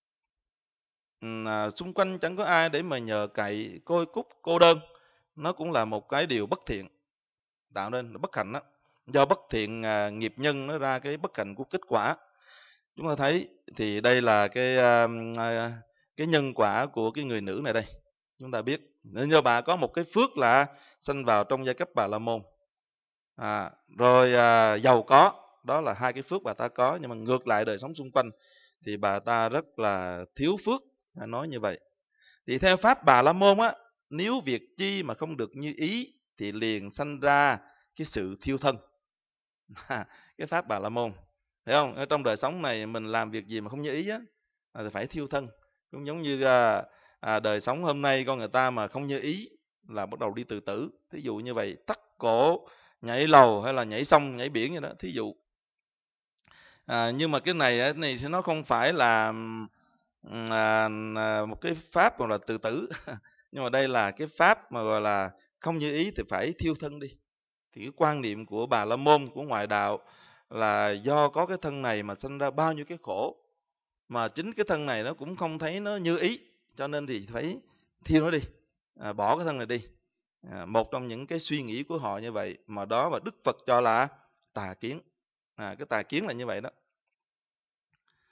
Uh, xung quanh chẳng có ai để mà nhờ cậy, côi cút, cô đơn, nó cũng là một cái điều bất thiện, tạo nên bất hạnh đó. Do bất thiện uh, nghiệp nhân nó ra cái bất hạnh của kết quả. Chúng ta thấy thì đây là cái uh, uh, cái nhân quả của cái người nữ này đây. Chúng ta biết nên do bà có một cái phước là sanh vào trong giai cấp Bà La Môn, à, rồi à, giàu có, đó là hai cái phước bà ta có. Nhưng mà ngược lại đời sống xung quanh thì bà ta rất là thiếu phước, nói như vậy. Thì theo pháp Bà La Môn á, nếu việc chi mà không được như ý thì liền sanh ra cái sự thiêu thân. Cái pháp Bà La Môn, thấy không? Ở trong đời sống này mình làm việc gì mà không như ý á thì phải thiêu thân. Cũng giống như à, à, đời sống hôm nay con người ta mà không như ý là bắt đầu đi tự tử. Thí dụ như vậy, tắt cổ, nhảy lầu hay là nhảy sông, nhảy biển vậy đó, thí dụ. À, nhưng mà cái này cái này thì nó không phải là à, một cái pháp gọi là tự tử, nhưng mà đây là cái pháp mà gọi là không như ý thì phải thiêu thân đi. Thì cái quan niệm của Bà La Môn, của ngoại đạo là do có cái thân này mà sinh ra bao nhiêu cái khổ, mà chính cái thân này nó cũng không thấy nó như ý, cho nên thì phải thiêu nó đi, à, bỏ cái thân này đi. À, một trong những cái suy nghĩ của họ như vậy, mà đó mà Đức Phật cho là tà kiến. À, cái tà kiến là như vậy đó.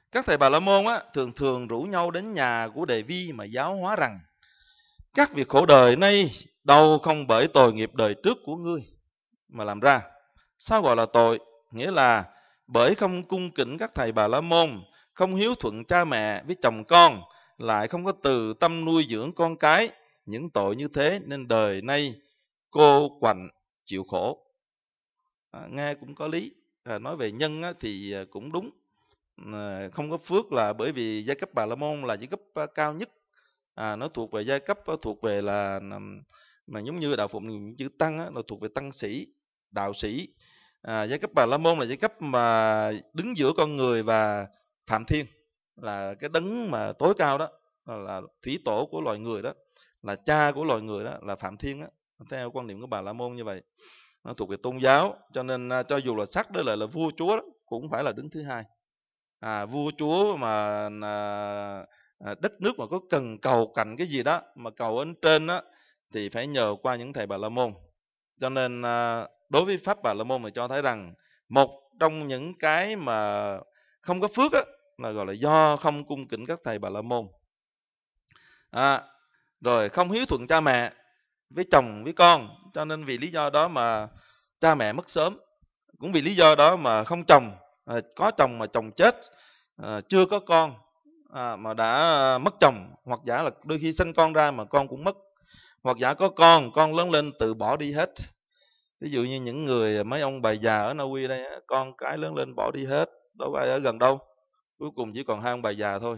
Các thầy Bà La Môn á, thường thường rủ nhau đến nhà của Đề Vi mà giáo hóa rằng các việc khổ đời nay đâu không bởi tội nghiệp đời trước của ngươi mà làm ra. Sao gọi là tội? Nghĩa là bởi không cung kính các thầy Bà La Môn, không hiếu thuận cha mẹ với chồng con, lại không có từ tâm nuôi dưỡng con cái. Những tội như thế nên đời nay cô quạnh chịu khổ. À, nghe cũng có lý. À, nói về nhân á, thì cũng đúng. À, không có phước là bởi vì giai cấp Bà La Môn là giai cấp cao nhất. À, nó thuộc về giai cấp thuộc về là mà giống như đạo Phụng chữ tăng á, nó thuộc về tăng sĩ, đạo sĩ. À, giai cấp Bà La Môn là giai cấp mà đứng giữa con người và Phạm Thiên, là cái đấng mà tối cao đó, là thủy tổ của loài người đó, là cha của loài người đó, là Phạm Thiên đó. Theo quan điểm của Bà La Môn như vậy, nó thuộc về tôn giáo, cho nên cho dù là sắc đó lại là vua chúa đó, cũng phải là đứng thứ hai. À, vua chúa mà à, à, đất nước mà có cần cầu cạnh cái gì đó mà cầu ở trên đó thì phải nhờ qua những thầy Bà La Môn. Cho nên à, đối với pháp Bà La Môn thì cho thấy rằng một trong những cái mà không có phước á, là gọi là do không cung kính các thầy Bà La Môn. À, rồi không hiếu thuận cha mẹ với chồng với con, cho nên vì lý do đó mà cha mẹ mất sớm. Cũng vì lý do đó mà không chồng, à, có chồng mà chồng chết, à, chưa có con, à, mà đã mất chồng, hoặc giả là đôi khi sinh con ra mà con cũng mất, hoặc giả có con, con lớn lên tự bỏ đi hết. Ví dụ như những người mấy ông bà già ở Na Uy đây, con cái lớn lên bỏ đi hết, đâu có ai ở gần đâu, cuối cùng chỉ còn hai ông bà già thôi.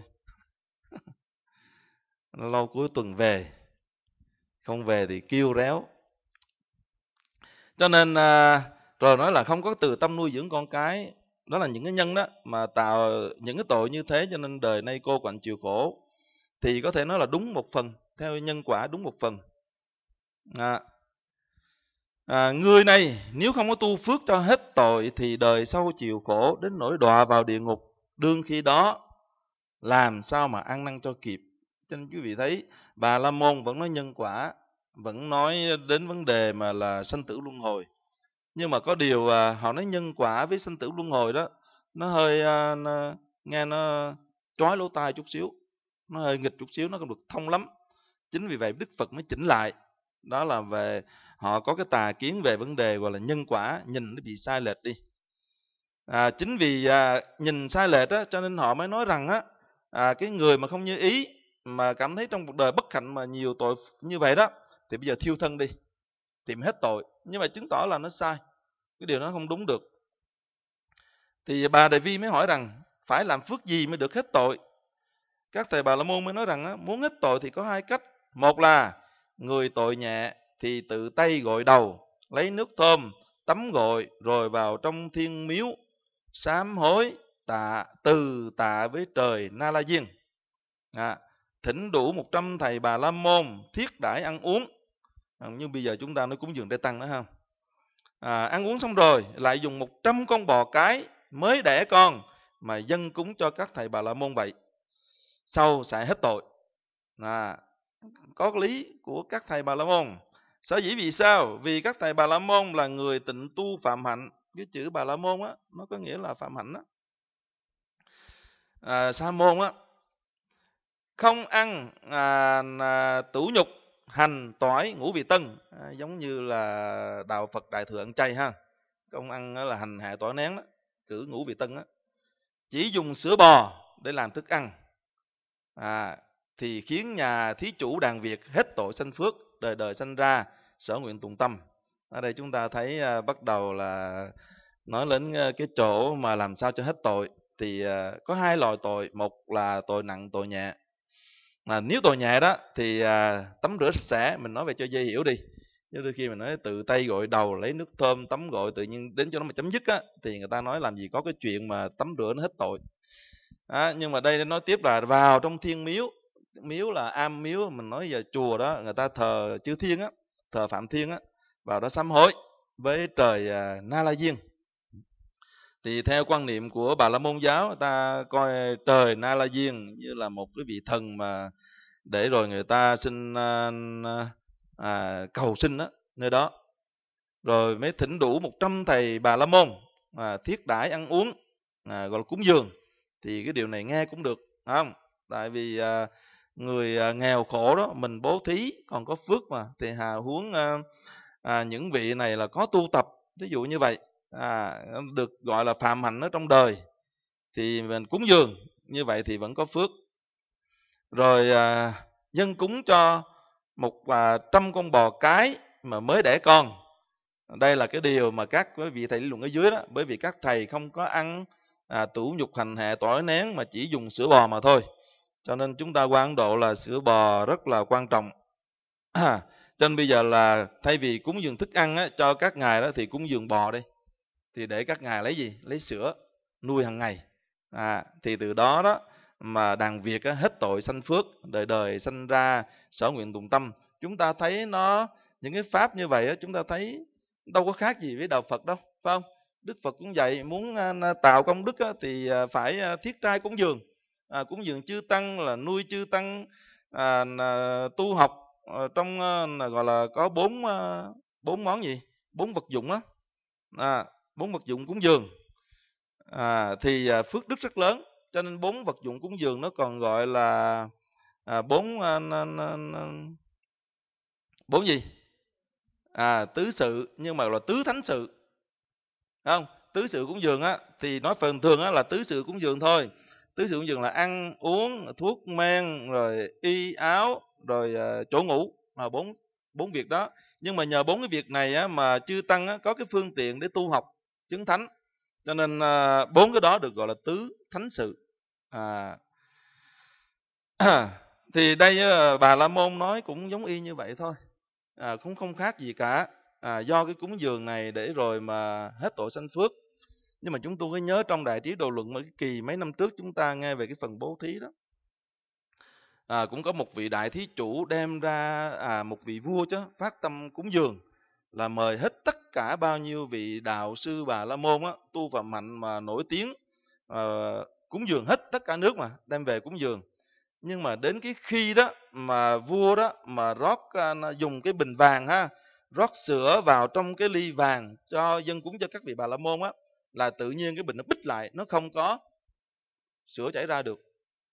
Lâu cuối tuần về, không về thì kêu réo. Cho nên à, rồi nói là không có từ tâm nuôi dưỡng con cái. Đó là những cái nhân đó mà tạo những cái tội như thế, cho nên đời nay cô quạnh chịu khổ. Thì có thể nói là đúng một phần, theo nhân quả đúng một phần. À, à, người này nếu không có tu phước cho hết tội thì đời sau chịu khổ đến nỗi đọa vào địa ngục. Đương khi đó làm sao mà ăn năn cho kịp. Cho nên quý vị thấy Bà La Môn vẫn nói nhân quả, vẫn nói đến vấn đề mà là sanh tử luân hồi. Nhưng mà có điều à, họ nói nhân quả với sanh tử luân hồi đó, nó hơi à, nó, nghe nó chói lỗ tai chút xíu, nó hơi nghịch chút xíu, nó không được thông lắm. Chính vì vậy Đức Phật mới chỉnh lại. Đó là về họ có cái tà kiến về vấn đề gọi là nhân quả, nhìn nó bị sai lệch đi. À, chính vì à, nhìn sai lệch á, cho nên họ mới nói rằng á, à, cái người mà không như ý, mà cảm thấy trong cuộc đời bất hạnh mà nhiều tội như vậy đó, thì bây giờ thiêu thân đi, tìm hết tội. Nhưng mà chứng tỏ là nó sai, cái điều đó không đúng được. Thì bà Đại Vi mới hỏi rằng phải làm phước gì mới được hết tội. Các thầy Bà La Môn mới nói rằng á, muốn hết tội thì có hai cách. Một là người tội nhẹ thì tự tay gội đầu, lấy nước thơm tắm gội, rồi vào trong thiên miếu sám hối tạ từ tạ với trời Na La Diên, à, thỉnh đủ một trăm thầy Bà La Môn thiết đãi ăn uống, à, như bây giờ chúng ta nói cúng dường Tây Tăng đó ha. À, ăn uống xong rồi lại dùng một trăm con bò cái mới đẻ con mà dâng cúng cho các thầy Bà La Môn vậy, sau sẽ hết tội. À, có lý của các thầy Bà La Môn. Sở dĩ vì sao? Vì các thầy Bà La Môn là người tịnh tu phạm hạnh. Cái chữ Bà La Môn á, nó có nghĩa là phạm hạnh á. À, Sa môn á, không ăn à, à, tửu nhục, hành, tỏi, ngũ vị tân, à, giống như là đạo Phật Đại thừa ăn chay ha. Không ăn là hành hạ tỏi nén đó, cử ngũ vị tân đó. Chỉ dùng sữa bò để làm thức ăn, à, thì khiến nhà thí chủ đàn Việt hết tội sanh phước, đời đời sanh ra sở nguyện tùng tâm. Ở đây chúng ta thấy à, bắt đầu là nói đến cái chỗ mà làm sao cho hết tội. Thì à, có hai loại tội, một là tội nặng, tội nhẹ. Mà nếu tội nhẹ đó thì à, tắm rửa sạch sẽ, mình nói về cho dễ hiểu đi. Chứ đôi khi mình nói tự tay gội đầu, lấy nước thơm tắm gội, tự nhiên đến chỗ nó mà chấm dứt á, thì người ta nói làm gì có cái chuyện mà tắm rửa nó hết tội. À, nhưng mà đây nói tiếp là vào trong thiên miếu. Miếu là am miếu, mình nói giờ chùa đó, người ta thờ chư thiên á, thờ Phạm Thiên á, vào đó sám hối với trời à, Na La Diên. Thì theo quan niệm của Bà La Môn giáo, người ta coi trời Na La Diên như là một cái vị thần mà để rồi người ta xin à, à, cầu sinh đó, nơi đó. Rồi mới thỉnh đủ một trăm thầy Bà La Môn à, thiết đãi ăn uống, à, gọi là cúng dường. thì cái điều này nghe cũng được, không? Tại vì à, người à, nghèo khổ đó mình bố thí còn có phước mà, thì hà huống à, à, những vị này là có tu tập, ví dụ như vậy, à, được gọi là phàm hạnh ở trong đời, thì mình cúng dường như vậy thì vẫn có phước. Rồi à, dân cúng cho một à, trăm con bò cái mà mới đẻ con. Đây là cái điều mà các quý vị thầy lý luận ở dưới đó, bởi vì các thầy không có ăn à, tủ nhục hành hạ tỏi nén mà chỉ dùng sữa bò mà thôi, cho nên chúng ta qua Ấn Độ là sữa bò rất là quan trọng. À, cho nên bây giờ là thay vì cúng dường thức ăn á, cho các ngài đó thì cúng dường bò đi, thì để các ngài lấy gì? Lấy sữa nuôi hàng ngày. À, thì từ đó đó mà đàn Việt á, hết tội sanh phước, đời đời sanh ra sở nguyện tụng tâm. Chúng ta thấy nó, những cái pháp như vậy á, chúng ta thấy đâu có khác gì với đạo Phật đâu, phải không? Đức Phật cũng vậy, muốn à, tạo công đức á, thì à, phải à, thiết trai cúng dường, à, cúng dường chư tăng là nuôi chư tăng à, à, tu học à, trong à, gọi là có bốn à, bốn món gì, bốn vật dụng á, à, bốn vật dụng cúng dường, à, thì à, phước đức rất lớn. Cho nên bốn vật dụng cúng dường nó còn gọi là à, bốn à, à, à, bốn gì, à, tứ sự, nhưng mà là tứ thánh sự, không? Tứ sự cúng dường á thì nói phần thường á là tứ sự cúng dường thôi. Tứ sự cúng dường là ăn uống, thuốc men, rồi y áo, rồi uh, chỗ ngủ, mà bốn bốn việc đó. Nhưng mà nhờ bốn cái việc này á mà chư tăng á có cái phương tiện để tu học chứng thánh, cho nên uh, bốn cái đó được gọi là tứ thánh sự. À, thì đây uh, Bà La Môn nói cũng giống y như vậy thôi, à, cũng không khác gì cả. À, do cái cúng dường này để rồi mà hết tội sanh phước. Nhưng mà chúng tôi có nhớ trong Đại Trí Độ Luận mấy cái kỳ mấy năm trước chúng ta nghe về cái phần bố thí đó, à, cũng có một vị đại thí chủ đem ra, à, một vị vua chứ, phát tâm cúng dường là mời hết tất cả bao nhiêu vị đạo sư Bà La Môn á, tu Phạm hạnh mà nổi tiếng, à, cúng dường hết tất cả nước mà đem về cúng dường. Nhưng mà đến cái khi đó mà vua đó mà rót, à, dùng cái bình vàng ha, rót sữa vào trong cái ly vàng cho dân cúng cho các vị Bà La Môn á, là tự nhiên cái bình nó bít lại, nó không có sữa chảy ra được.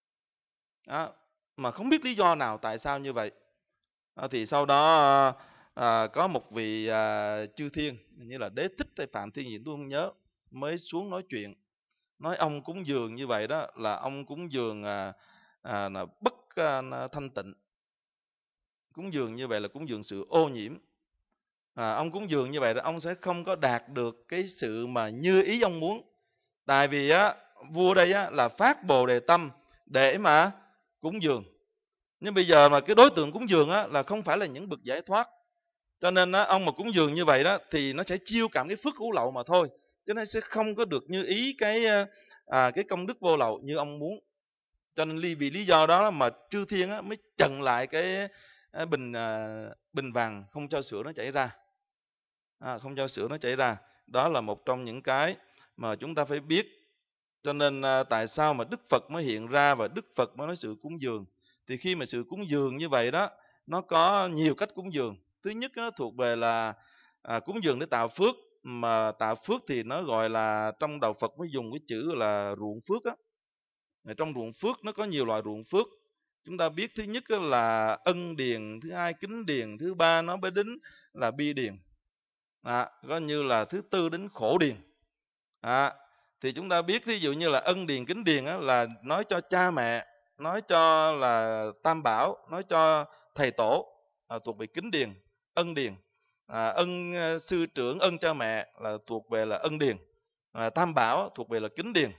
Đó. Mà không biết lý do nào tại sao như vậy. Đó, thì sau đó à, có một vị à, chư thiên, như là Đế Thích hay Phạm Thiên gì tôi không nhớ, mới xuống nói chuyện, nói ông cúng dường như vậy đó là ông cúng dường à, à, là bất à, thanh tịnh, cúng dường như vậy là cúng dường sự ô nhiễm. À, ông cúng dường như vậy là ông sẽ không có đạt được cái sự mà như ý ông muốn. Tại vì á, vua đây á, là phát bồ đề tâm để mà cúng dường. Nhưng bây giờ mà cái đối tượng cúng dường á, là không phải là những bậc giải thoát. Cho nên á, ông mà cúng dường như vậy đó thì nó sẽ chiêu cảm cái phước hữu lậu mà thôi. Cho nên sẽ không có được như ý cái à, cái công đức vô lậu như ông muốn. Cho nên vì lý do đó mà chư thiên á, mới chặn lại cái bình à, bình vàng, không cho sữa nó chảy ra. À, không cho sữa nó chảy ra. Đó là một trong những cái mà chúng ta phải biết. Cho nên à, tại sao mà Đức Phật mới hiện ra và Đức Phật mới nói sự cúng dường. Thì khi mà sự cúng dường như vậy đó, nó có nhiều cách cúng dường. Thứ nhất nó thuộc về là à, cúng dường để tạo phước. Mà tạo phước thì nó gọi là, trong đạo Phật mới dùng cái chữ là ruộng phước á. Trong ruộng phước nó có nhiều loại ruộng phước. Chúng ta biết thứ nhất là ân điền, thứ hai kính điền, thứ ba nó mới đến là bi điền. À, có như là thứ tư đến khổ điền. À, thì chúng ta biết ví dụ như là ân điền kính điền á, là nói cho cha mẹ, nói cho là tam bảo, nói cho thầy tổ, à, thuộc về kính điền. Ân điền, à, ân sư trưởng, ân cha mẹ là thuộc về là ân điền, à, tam bảo thuộc về là kính điền.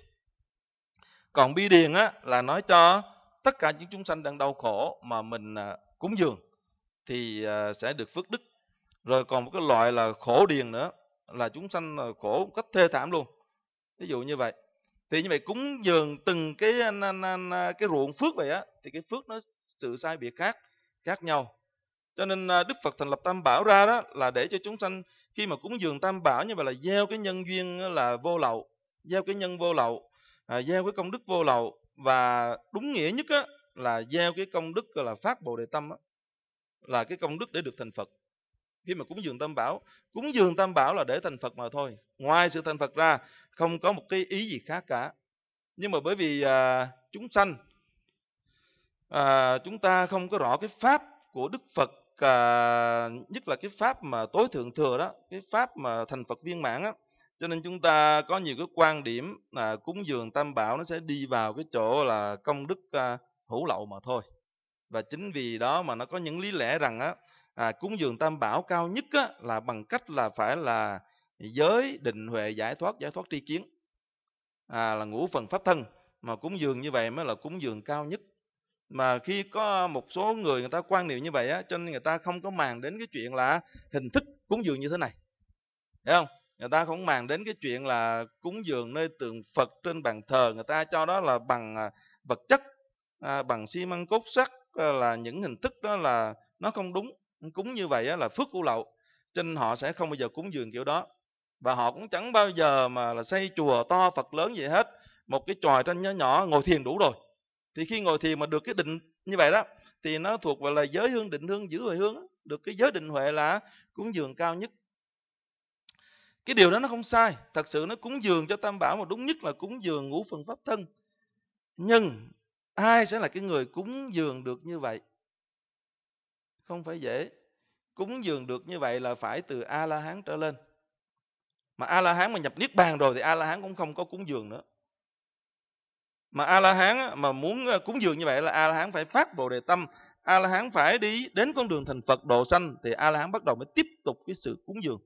Còn bi điền á, là nói cho tất cả những chúng sanh đang đau khổ mà mình à, cúng dường thì à, sẽ được phước đức. Rồi còn một cái loại là khổ điền nữa, là chúng sanh khổ cách thê thảm luôn. Ví dụ như vậy. Thì như vậy cúng dường từng cái cái ruộng phước vậy á, thì cái phước nó sự sai biệt khác khác nhau. Cho nên Đức Phật thành lập Tam Bảo ra đó là để cho chúng sanh khi mà cúng dường Tam Bảo như vậy là gieo cái nhân duyên là vô lậu, gieo cái nhân vô lậu, à, gieo cái công đức vô lậu, và đúng nghĩa nhất á là gieo cái công đức là phát Bồ Đề Tâm á, là cái công đức để được thành Phật. Khi mà cúng dường Tam Bảo, cúng dường Tam Bảo là để thành Phật mà thôi. Ngoài sự thành Phật ra không có một cái ý gì khác cả. Nhưng mà bởi vì à, chúng sanh à, chúng ta không có rõ cái pháp của Đức Phật, à, nhất là cái pháp mà tối thượng thừa đó, cái pháp mà thành Phật viên mãn á, cho nên chúng ta có nhiều cái quan điểm là cúng dường Tam Bảo nó sẽ đi vào cái chỗ là công đức à, hữu lậu mà thôi. Và chính vì đó mà nó có những lý lẽ rằng á, à, cúng dường Tam Bảo cao nhất á, là bằng cách là phải là giới định huệ giải thoát, giải thoát tri kiến, à, là ngũ phần pháp thân, mà cúng dường như vậy mới là cúng dường cao nhất. Mà khi có một số người người ta quan niệm như vậy á, cho nên người ta không có màng đến cái chuyện là hình thức cúng dường như thế này, hiểu không? Người ta không màng đến cái chuyện là cúng dường nơi tượng Phật trên bàn thờ, người ta cho đó là bằng à, vật chất, à, bằng xi măng cốt sắt, à, là những hình thức đó là nó không đúng. Cúng như vậy á, là phước của lậu, cho nên họ sẽ không bao giờ cúng dường kiểu đó. Và họ cũng chẳng bao giờ mà là xây chùa to Phật lớn gì hết, một cái chòi tranh nhỏ nhỏ ngồi thiền đủ rồi. Thì khi ngồi thiền mà được cái định như vậy đó, thì nó thuộc về là giới hương, định hương, giữ huệ hương, được cái giới định huệ là cúng dường cao nhất. Cái điều đó nó không sai, thật sự nó cúng dường cho Tam Bảo mà đúng nhất là cúng dường ngũ phần pháp thân. Nhưng ai sẽ là cái người cúng dường được như vậy? Không phải dễ. Cúng dường được như vậy là phải từ A-la-hán trở lên. Mà A-la-hán mà nhập Niết Bàn rồi thì A-la-hán cũng không có cúng dường nữa. Mà A-la-hán mà muốn cúng dường như vậy là A-la-hán phải phát Bồ Đề tâm, A-la-hán phải đi đến con đường thành Phật độ sanh, thì A-la-hán bắt đầu mới tiếp tục cái sự cúng dường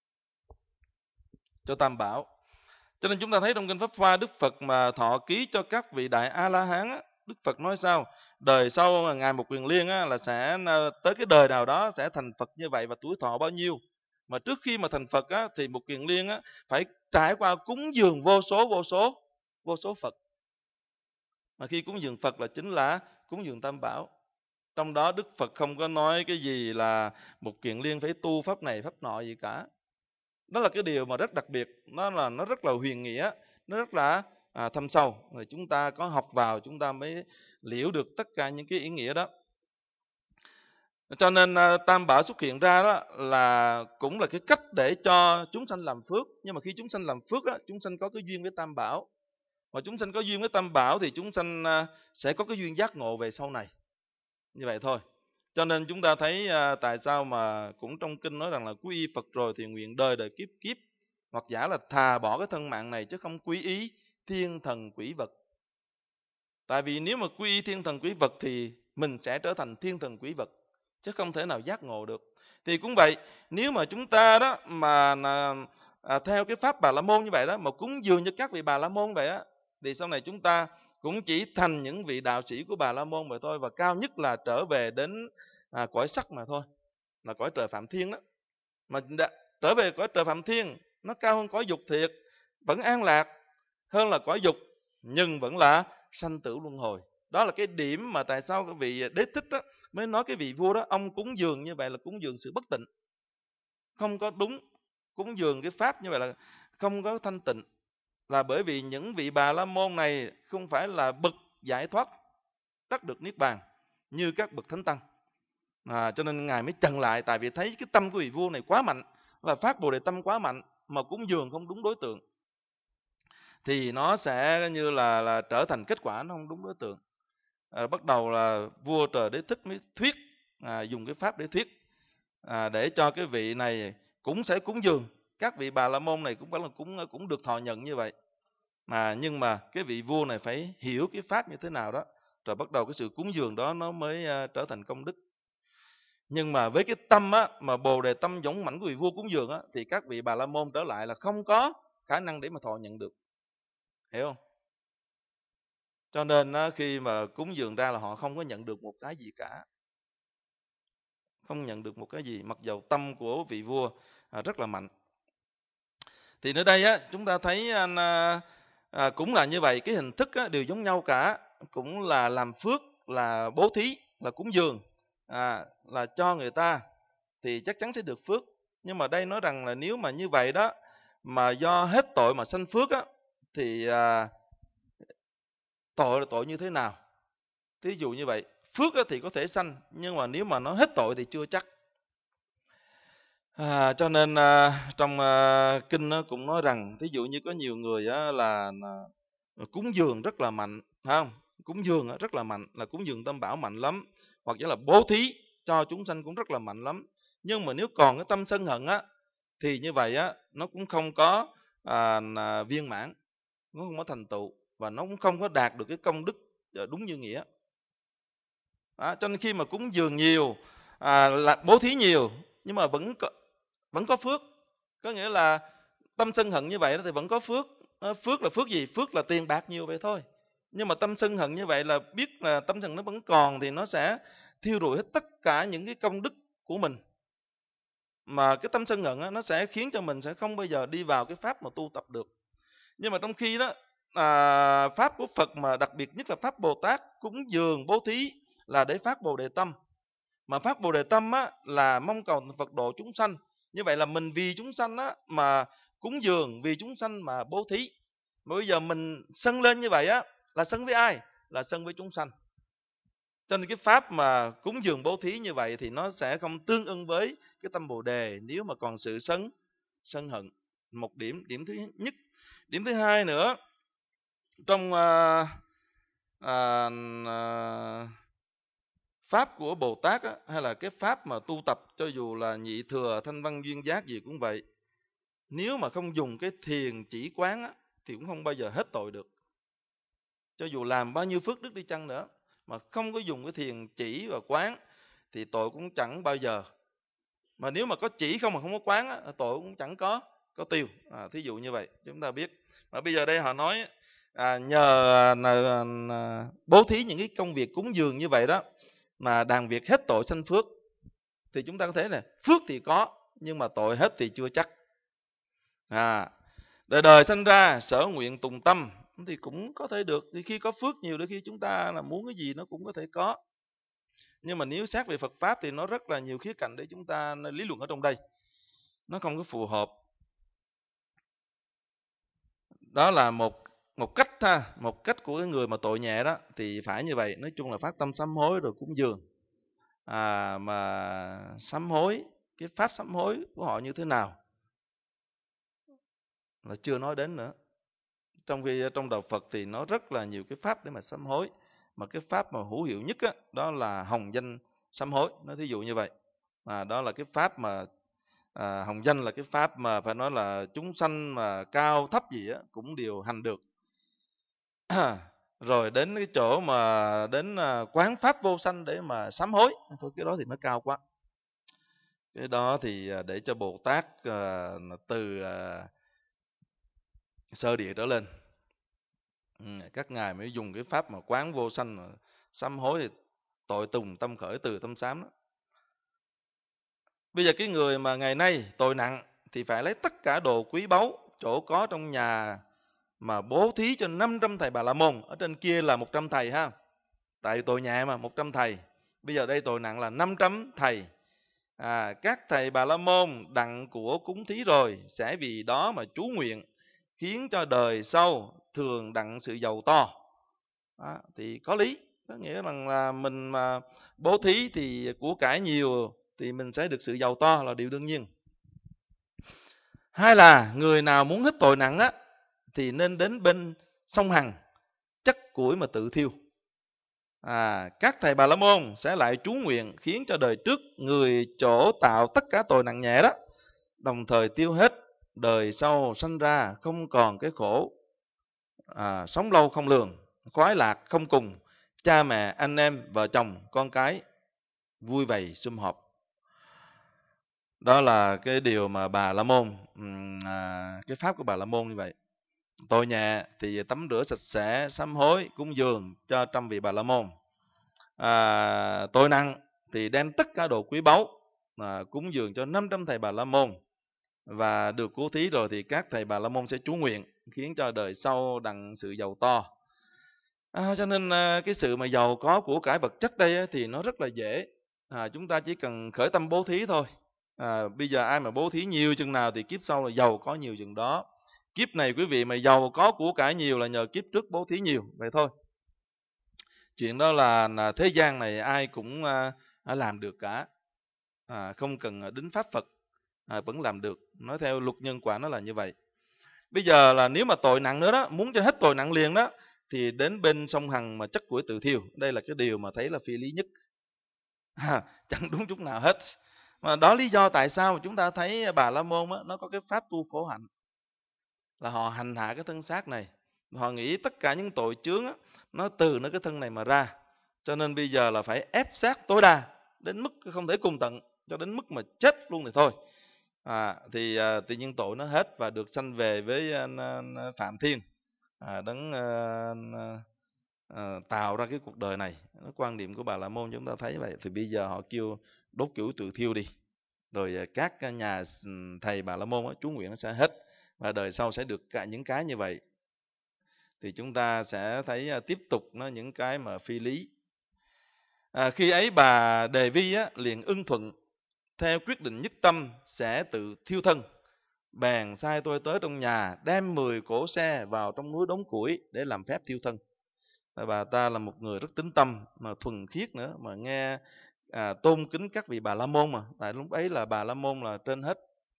cho Tam Bảo. Cho nên chúng ta thấy trong kinh Pháp Hoa, Đức Phật mà thọ ký cho các vị đại A-la-hán, Đức Phật nói sao? Đời sau Ngài Một Kiền Liên là sẽ tới cái đời nào đó sẽ thành Phật như vậy, và tuổi thọ bao nhiêu. Mà trước khi mà thành Phật á, thì Một Kiền Liên á, phải trải qua cúng dường vô số vô số vô số Phật. Mà khi cúng dường Phật là chính là cúng dường Tam Bảo. Trong đó Đức Phật không có nói cái gì là Một Kiền Liên phải tu pháp này pháp nọ gì cả. Đó là cái điều mà rất đặc biệt, nó là nó rất là huyền nghĩa, nó rất là à, thâm sâu. Rồi chúng ta có học vào chúng ta mới liễu được tất cả những cái ý nghĩa đó. Cho nên à, Tam Bảo xuất hiện ra đó là cũng là cái cách để cho chúng sanh làm phước. Nhưng mà khi chúng sanh làm phước đó, chúng sanh có cái duyên với Tam Bảo. Mà chúng sanh có duyên với Tam Bảo thì chúng sanh à, sẽ có cái duyên giác ngộ về sau này. Như vậy thôi. Cho nên chúng ta thấy à, tại sao mà cũng trong kinh nói rằng là quy y Phật rồi thì nguyện đời đời kiếp kiếp, hoặc giả là thà bỏ cái thân mạng này chứ không quy y thiên thần quỷ vật. Tại vì nếu mà quy y thiên thần quỷ vật thì mình sẽ trở thành thiên thần quỷ vật, chứ không thể nào giác ngộ được. Thì cũng vậy, nếu mà chúng ta đó mà à, theo cái pháp Bà La Môn như vậy đó, mà cúng dường cho các vị Bà La Môn vậy á, thì sau này chúng ta cũng chỉ thành những vị đạo sĩ của Bà La Môn vậy thôi, và cao nhất là trở về đến à, cõi sắc mà thôi, là cõi trời Phạm Thiên đó. Mà đã, trở về cõi trời Phạm Thiên nó cao hơn cõi dục thiệt, vẫn an lạc hơn là cõi dục, nhưng vẫn là sanh tử luân hồi. Đó là cái điểm mà tại sao cái vị Đế Thích đó, mới nói cái vị vua đó, ông cúng dường như vậy là cúng dường sự bất tịnh, không có đúng. Cúng dường cái pháp như vậy là không có thanh tịnh, là bởi vì những vị Bà La Môn này không phải là bậc giải thoát đắc được Niết Bàn như các bậc thánh tăng. À, cho nên Ngài mới trần lại, tại vì thấy cái tâm của vị vua này quá mạnh, và phát Bồ Đề tâm quá mạnh, mà cúng dường không đúng đối tượng thì nó sẽ như là, là trở thành kết quả nó không đúng đối tượng. À, bắt đầu là vua Trời Đế Thích mới thuyết, à, dùng cái pháp để thuyết, à, để cho cái vị này cũng sẽ cúng dường. Các vị Bà La Môn này cũng phải là cũng cũng được thọ nhận như vậy. Mà nhưng mà cái vị vua này phải hiểu cái pháp như thế nào đó, rồi bắt đầu cái sự cúng dường đó nó mới uh, trở thành công đức. Nhưng mà với cái tâm á, mà Bồ Đề tâm dũng mãnh của vị vua cúng dường á, thì các vị Bà La Môn trở lại là không có khả năng để mà thọ nhận được, hiểu không? Cho nên á, khi mà cúng dường ra là họ không có nhận được một cái gì cả, không nhận được một cái gì, mặc dầu tâm của vị vua à, rất là mạnh. Thì nơi đây á, chúng ta thấy à, à, cũng là như vậy, cái hình thức á, đều giống nhau cả, cũng là làm phước, là bố thí, là cúng dường, à, là cho người ta thì chắc chắn sẽ được phước. Nhưng mà đây nói rằng là nếu mà như vậy đó, mà do hết tội mà sanh phước á, thì à, tội là tội như thế nào? Thí dụ như vậy, phước á, thì có thể sanh, nhưng mà nếu mà nó hết tội thì chưa chắc. À, cho nên à, trong à, kinh nó cũng nói rằng, thí dụ như có nhiều người á, là Cúng dường rất là mạnh, phải không? Cúng dường rất là mạnh, là cúng dường tam bảo mạnh lắm. Hoặc者là bố thí cho chúng sanh cũng rất là mạnh lắm. Nhưng mà nếu còn cái tâm sân hận á, thì như vậy á, nó cũng không có à, à, viên mãn, nó không có thành tựu, và nó cũng không có đạt được cái công đức đúng như nghĩa. Đó, cho nên khi mà cúng dường nhiều, à, là bố thí nhiều, nhưng mà vẫn có, vẫn có phước. Có nghĩa là tâm sân hận như vậy thì vẫn có phước. Phước là phước gì? Phước là tiền bạc nhiều vậy thôi. Nhưng mà tâm sân hận như vậy là biết là tâm sân nó vẫn còn, thì nó sẽ thiêu rụi hết tất cả những cái công đức của mình. Mà cái tâm sân hận á, nó sẽ khiến cho mình sẽ không bao giờ đi vào cái pháp mà tu tập được. Nhưng mà trong khi đó à, pháp của Phật, mà đặc biệt nhất là pháp Bồ Tát, cúng dường bố thí là để phát Bồ Đề Tâm. Mà phát Bồ Đề Tâm á, là mong cầu Phật độ chúng sanh. Như vậy là mình vì chúng sanh á, mà cúng dường, vì chúng sanh mà bố thí. Mà bây giờ mình sân lên như vậy á, là sân với ai? Là sân với chúng sanh. Cho nên cái pháp mà cúng dường bố thí như vậy thì nó sẽ không tương ưng với cái tâm Bồ Đề nếu mà còn sự sân sân hận. Một điểm, điểm thứ nhất. Điểm thứ hai nữa, trong à, à, à, pháp của Bồ Tát á, hay là cái pháp mà tu tập, cho dù là nhị thừa, thanh văn, duyên giác gì cũng vậy, nếu mà không dùng cái thiền chỉ quán á, thì cũng không bao giờ hết tội được. Cho dù làm bao nhiêu phước đức đi chăng nữa, mà không có dùng cái thiền chỉ và quán thì tội cũng chẳng bao giờ. Mà nếu mà có chỉ không mà không có quán á, tội cũng chẳng có có tiêu. À, thí dụ như vậy chúng ta biết. Mà bây giờ đây họ nói à, nhờ à, à, bố thí những cái công việc cúng dường như vậy đó, mà đàn việc hết tội sanh phước, thì chúng ta có thể là phước thì có, nhưng mà tội hết thì chưa chắc. À, đời đời sanh ra sở nguyện tùng tâm thì cũng có thể được. Thì khi có phước nhiều, đôi khi chúng ta là muốn cái gì nó cũng có thể có. Nhưng mà nếu xét về Phật pháp thì nó rất là nhiều khía cạnh để chúng ta lý luận ở trong đây, nó không có phù hợp. Đó là một một cách ha, một cách của cái người mà tội nhẹ đó thì phải như vậy. Nói chung là phát tâm sám hối rồi cúng dường. À, mà sám hối, cái pháp sám hối của họ như thế nào là chưa nói đến nữa. Trong khi trong đạo Phật thì nó rất là nhiều cái pháp để mà sám hối, mà cái pháp mà hữu hiệu nhất á, đó là hồng danh sám hối. Nói thí dụ như vậy, à, đó là cái pháp mà à, hồng danh là cái pháp mà phải nói là chúng sanh mà cao thấp gì á cũng đều hành được. Rồi đến cái chỗ mà đến quán pháp vô sanh để mà sám hối, thôi cái đó thì nó cao quá. Cái đó thì để cho Bồ Tát uh, từ uh, sơ địa trở lên, ừ, các ngài mới dùng cái pháp mà quán vô sanh mà sám hối, thì tội tùng tâm khởi từ tâm sám đó. Bây giờ cái người mà ngày nay tội nặng thì phải lấy tất cả đồ quý báu chỗ có trong nhà mà bố thí cho năm trăm thầy Bà La Môn. Ở trên kia là một trăm thầy ha, tại tội nhẹ mà một trăm thầy. Bây giờ đây tội nặng là năm trăm thầy. À, các thầy Bà La Môn đặng của cúng thí rồi, sẽ vì đó mà chú nguyện, khiến cho đời sau thường đặng sự giàu to. Đó, thì có lý. Có nghĩa rằng là mình mà bố thí thì của cải nhiều thì mình sẽ được sự giàu to là điều đương nhiên. Hai là người nào muốn hết tội nặng á, thì nên đến bên sông Hằng chất củi mà tự thiêu. À, các thầy Bà La Môn sẽ lại chú nguyện, khiến cho đời trước người chỗ tạo tất cả tội nặng nhẹ đó, đồng thời tiêu hết, đời sau sanh ra không còn cái khổ, à, sống lâu không lường, khoái lạc không cùng, cha mẹ anh em vợ chồng con cái vui vầy sum họp. Đó là cái điều mà Bà La Môn, à, cái pháp của Bà La Môn như vậy. Tội nhẹ thì tắm rửa sạch sẽ, sám hối, cúng dường cho trăm vị Bà La Môn. À, tội nặng thì đem tất cả đồ quý báu à, cúng dường cho năm trăm thầy Bà La Môn, và được bố thí rồi thì các thầy Bà La Môn sẽ chú nguyện, khiến cho đời sau đặng sự giàu to. À, cho nên à, cái sự mà giàu có của cải vật chất đây á, thì nó rất là dễ. À, chúng ta chỉ cần khởi tâm bố thí thôi. À, bây giờ ai mà bố thí nhiều chừng nào thì kiếp sau là giàu có nhiều chừng đó. Kiếp này quý vị mà giàu có của cải nhiều là nhờ kiếp trước bố thí nhiều, vậy thôi. Chuyện đó là, là thế gian này ai cũng à, làm được cả, à, không cần đính pháp Phật à, vẫn làm được. Nói theo luật nhân quả nó là như vậy. Bây giờ là nếu mà tội nặng nữa đó, muốn cho hết tội nặng liền đó, thì đến bên sông Hằng mà chất củi tự thiêu. Đây là cái điều mà thấy là phi lý nhất. À, chẳng đúng chút nào hết. Mà đó lý do tại sao mà chúng ta thấy Bà La Môn á, nó có cái pháp tu khổ hạnh, là họ hành hạ cái thân xác này. Họ nghĩ tất cả những tội chướng á, nó từ nó cái thân này mà ra. Cho nên bây giờ là phải ép sát tối đa, đến mức không thể cùng tận, cho đến mức mà chết luôn thì thôi. À, thì à, tự nhiên tội nó hết và được sanh về với à, Phạm Thiên, à, đấng à, à, tạo ra cái cuộc đời này. Nó quan điểm của Bà La Môn chúng ta thấy vậy. Thì bây giờ họ kêu đốt củi tự thiêu đi, rồi à, các nhà thầy Bà La Môn á, chú nguyện nó sẽ hết, và đời sau sẽ được cả những cái như vậy. Thì chúng ta sẽ thấy à, tiếp tục nó những cái mà phi lý. À, khi ấy bà Đề Vi á, liền ưng thuận, theo quyết định nhất tâm sẽ tự thiêu thân. Bèn sai tôi tới trong nhà, đem mười cỗ xe vào trong núi đống củi để làm phép thiêu thân. Bà ta là một người rất tín tâm, mà thuần khiết nữa, mà nghe à, tôn kính các vị Bà La Môn, mà tại lúc ấy là Bà La Môn là trên hết.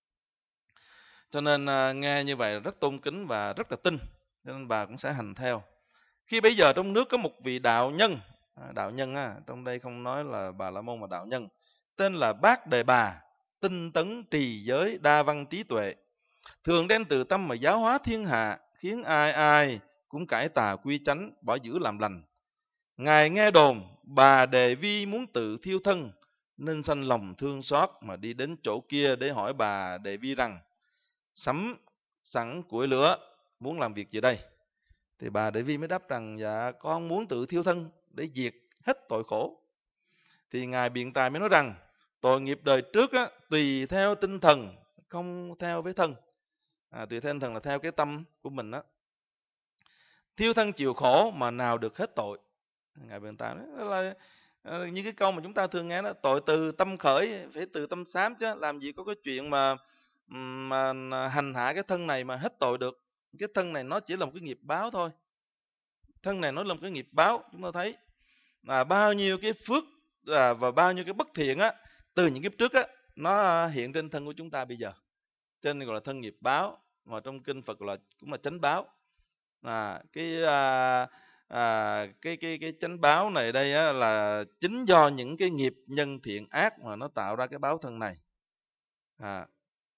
Cho nên à, nghe như vậy rất tôn kính và rất là tin, cho nên bà cũng sẽ hành theo. Khi bây giờ trong nước có một vị đạo nhân, à, đạo nhân á, trong đây không nói là Bà La Môn mà đạo nhân, tên là Bát Đề Bà, tinh tấn trì giới, đa văn trí tuệ, thường đem từ tâm mà giáo hóa thiên hạ, khiến ai ai cũng cải tà quy chánh, bỏ giữ làm lành. Ngài nghe đồn bà Đề Vi muốn tự thiêu thân, nên sanh lòng thương xót mà đi đến chỗ kia để hỏi bà Đề Vi rằng: sắm sẵn củi lửa, muốn làm việc gì đây? Thì bà Đề Vi mới đáp rằng: dạ con muốn tự thiêu thân để diệt hết tội khổ. Thì ngài biện tài mới nói rằng: tội nghiệp đời trước á, tùy theo tinh thần, không theo với thân. À, tùy theo tinh thần là theo cái tâm của mình á. Thiêu thân chịu khổ mà nào được hết tội. Ngài biện tài đó là uh, những cái câu mà chúng ta thường nghe đó: tội từ tâm khởi, phải từ tâm sám chứ, làm gì có cái chuyện mà mà hành hạ cái thân này mà hết tội được. Cái thân này nó chỉ là một cái nghiệp báo thôi. Thân này nó là một cái nghiệp báo. Chúng ta thấy là bao nhiêu cái phước à, và bao nhiêu cái bất thiện á, từ những kiếp trước á, nó hiện trên thân của chúng ta bây giờ. Cho nên gọi là thân nghiệp báo, mà trong kinh Phật là cũng là chánh báo. À, cái à, à, cái cái cái chánh báo này đây á, là chính do những cái nghiệp nhân thiện ác mà nó tạo ra cái báo thân này. À,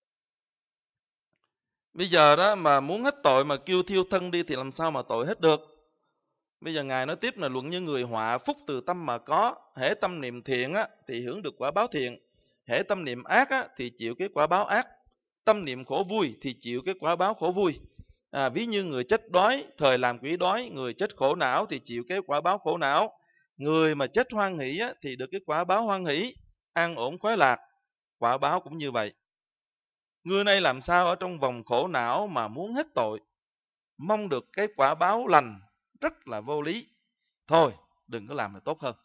bây giờ đó mà muốn hết tội mà kêu thiêu thân đi thì làm sao mà tội hết được? Bây giờ ngài nói tiếp là: luận như người họa, phúc từ tâm mà có, hễ tâm niệm thiện á, thì hưởng được quả báo thiện, hễ tâm niệm ác á, thì chịu cái quả báo ác. Tâm niệm khổ vui thì chịu cái quả báo khổ vui. À, ví như người chết đói, thời làm quỷ đói, người chết khổ não thì chịu cái quả báo khổ não. Người mà chết hoan hỷ á, thì được cái quả báo hoan hỷ, an ổn khoái lạc. Quả báo cũng như vậy. Người này làm sao ở trong vòng khổ não mà muốn hết tội, mong được cái quả báo lành, rất là vô lý. Thôi đừng có làm thì tốt hơn.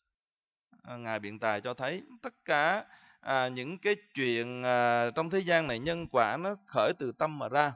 À, ngài biện tài cho thấy tất cả à, những cái chuyện à, trong thế gian này, nhân quả nó khởi từ tâm mà ra.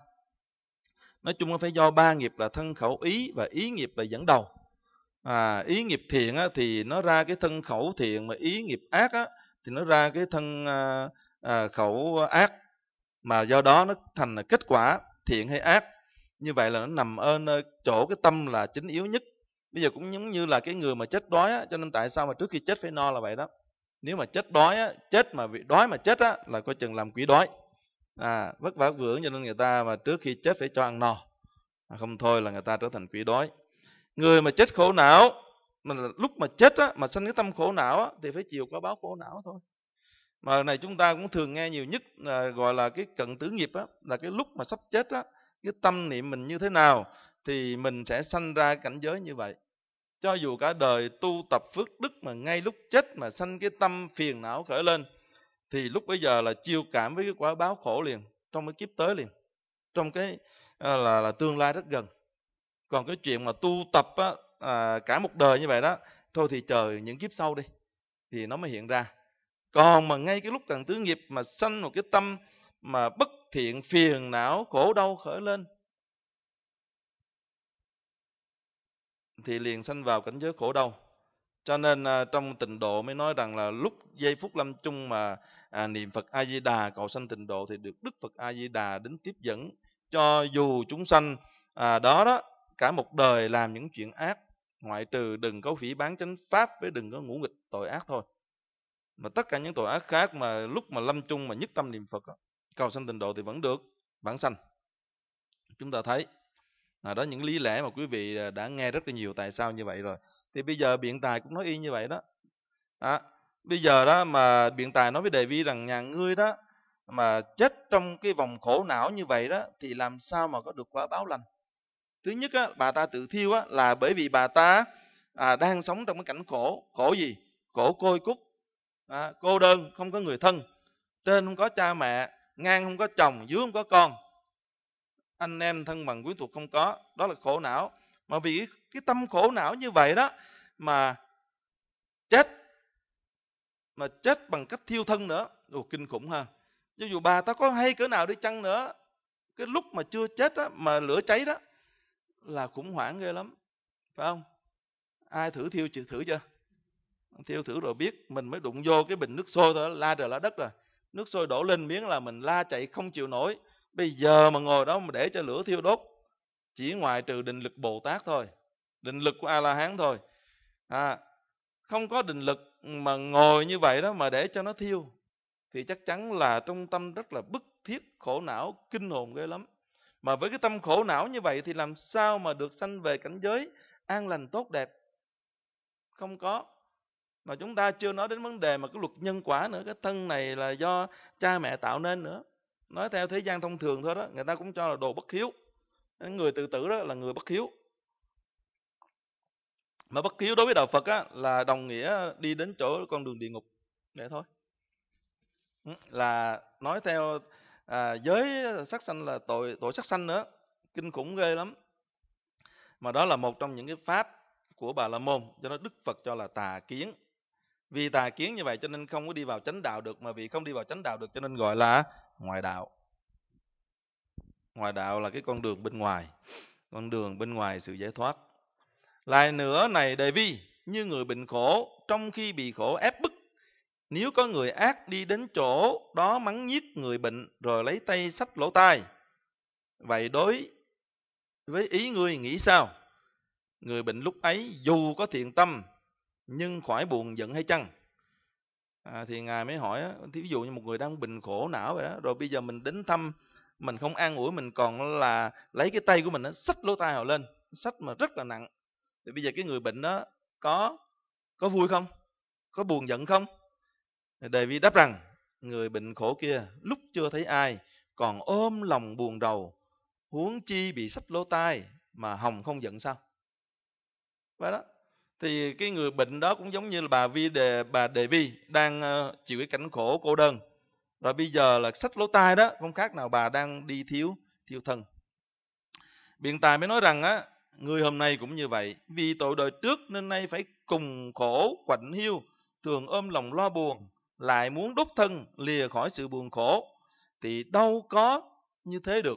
Nói chung nó phải do ba nghiệp là thân khẩu ý, và ý nghiệp là dẫn đầu. À, ý nghiệp thiện á, thì nó ra cái thân khẩu thiện, mà ý nghiệp ác á, thì nó ra cái thân à, à, khẩu ác. Mà do đó nó thành là kết quả thiện hay ác. Như vậy là nó nằm ở chỗ cái tâm là chính yếu nhất. Bây giờ cũng giống như là cái người mà chết đói á, cho nên tại sao mà trước khi chết phải no là vậy đó. Nếu mà chết đói á, chết mà bị đói mà chết á, là coi chừng làm quỷ đói. À, vất vả vưởng, cho nên người ta mà trước khi chết phải cho ăn no. À, không thôi là người ta trở thành quỷ đói. Người mà chết khổ não, mà lúc mà chết á, mà sanh cái tâm khổ não á, thì phải chịu quả báo khổ não thôi. Mà này chúng ta cũng thường nghe nhiều nhất là gọi là cái cận tử nghiệp á, là cái lúc mà sắp chết á, cái tâm niệm mình như thế nào thì mình sẽ sanh ra cảnh giới như vậy. Cho dù cả đời tu tập phước đức mà ngay lúc chết mà sanh cái tâm phiền não khởi lên, thì lúc bấy giờ là chiêu cảm với cái quả báo khổ liền, trong cái kiếp tới liền, trong cái là, là, là tương lai rất gần. Còn cái chuyện mà tu tập á, à, cả một đời như vậy đó, thôi thì chờ những kiếp sau đi, thì nó mới hiện ra. Còn mà ngay cái lúc cận tử nghiệp mà sanh một cái tâm mà bất thiện, phiền não, khổ đau khởi lên, thì liền sanh vào cảnh giới khổ đau. Cho nên à, trong tịnh độ mới nói rằng là lúc giây phút lâm chung mà à, niệm Phật A Di Đà cầu sanh tịnh độ, thì được Đức Phật A Di Đà đến tiếp dẫn, cho dù chúng sanh à, đó đó cả một đời làm những chuyện ác, ngoại trừ đừng có phỉ báng chánh pháp với đừng có ngũ nghịch tội ác thôi. Mà tất cả những tội ác khác mà lúc mà lâm chung mà nhất tâm niệm Phật cầu sanh tịnh độ thì vẫn được vãng sanh. Chúng ta thấy à, đó những lý lẽ mà quý vị đã nghe rất là nhiều tại sao như vậy rồi. Thì bây giờ biện tài cũng nói y như vậy đó. À, bây giờ đó mà biện tài nói với Đề Vi rằng nhà ngươi đó mà chết trong cái vòng khổ não như vậy đó thì làm sao mà có được quả báo lành. Thứ nhất á, bà ta tự thiêu á, là bởi vì bà ta à, đang sống trong cái cảnh khổ. Khổ gì? Khổ côi cút, à, cô đơn, không có người thân, trên không có cha mẹ, ngang không có chồng, dưới không có con, anh em thân bằng quyến thuộc không có. Đó là khổ não. Mà vì cái tâm khổ não như vậy đó mà chết, mà chết bằng cách thiêu thân nữa. Ồ, kinh khủng ha. Cho dù bà ta có hay cỡ nào đi chăng nữa, cái lúc mà chưa chết đó, mà lửa cháy đó là khủng hoảng ghê lắm, phải không? Ai thử thiêu chịu thử chưa? Thiêu thử rồi biết. Mình mới đụng vô cái bình nước sôi thôi, la trời la đất rồi. Nước sôi đổ lên miếng là mình la chạy không chịu nổi. Bây giờ mà ngồi đó mà để cho lửa thiêu đốt, chỉ ngoài trừ định lực Bồ Tát thôi, định lực của A-la-hán thôi. À, không có định lực mà ngồi như vậy đó mà để cho nó thiêu thì chắc chắn là trong tâm rất là bức thiết, khổ não, kinh hồn ghê lắm. Mà với cái tâm khổ não như vậy thì làm sao mà được sanh về cảnh giới an lành tốt đẹp? Không có. Mà chúng ta chưa nói đến vấn đề mà cái luật nhân quả nữa. Cái thân này là do cha mẹ tạo nên nữa. Nói theo thế gian thông thường thôi đó, người ta cũng cho là đồ bất hiếu. Người tự tử đó là người bất hiếu. Mà bất hiếu đối với đạo Phật á, là đồng nghĩa đi đến chỗ con đường địa ngục. Vậy thôi. Là nói theo à, giới sát sanh là tội tội sát sanh nữa. Kinh khủng ghê lắm. Mà đó là một trong những cái pháp của Bà La Môn, cho nên Đức Phật cho là tà kiến. Vì tà kiến như vậy cho nên không có đi vào chánh đạo được, mà vì không đi vào chánh đạo được cho nên gọi là ngoại đạo. Ngoại đạo là cái con đường bên ngoài, con đường bên ngoài sự giải thoát. Lại nữa này Đề Vi, như người bệnh khổ, trong khi bị khổ ép bức, nếu có người ác đi đến chỗ đó mắng nhiếc người bệnh rồi lấy tay xách lỗ tai, vậy đối với ý ngươi nghĩ sao? Người bệnh lúc ấy dù có thiện tâm nhưng khỏi buồn giận hay chăng? À, thì Ngài mới hỏi, ví dụ như một người đang bệnh khổ não vậy đó, rồi bây giờ mình đến thăm, mình không an ủi, mình còn là lấy cái tay của mình nó xách lỗ tai họ lên, xách mà rất là nặng. Thì bây giờ cái người bệnh đó có có vui không? Có buồn giận không? Đề Vi đáp rằng, người bệnh khổ kia lúc chưa thấy ai còn ôm lòng buồn rầu, huống chi bị xách lỗ tai mà hòng không giận sao? Vậy đó. Thì cái người bệnh đó cũng giống như là bà Vi đề bà Đề Vi đang uh, chịu cái cảnh khổ cô đơn. Rồi bây giờ là xách lỗ tai đó, không khác nào bà đang đi thiếu thiêu thân. Biện tài mới nói rằng á, người hôm nay cũng như vậy, vì tội đời trước nên nay phải cùng khổ quạnh hiu, thường ôm lòng lo buồn, lại muốn đốt thân lìa khỏi sự buồn khổ, thì đâu có như thế được.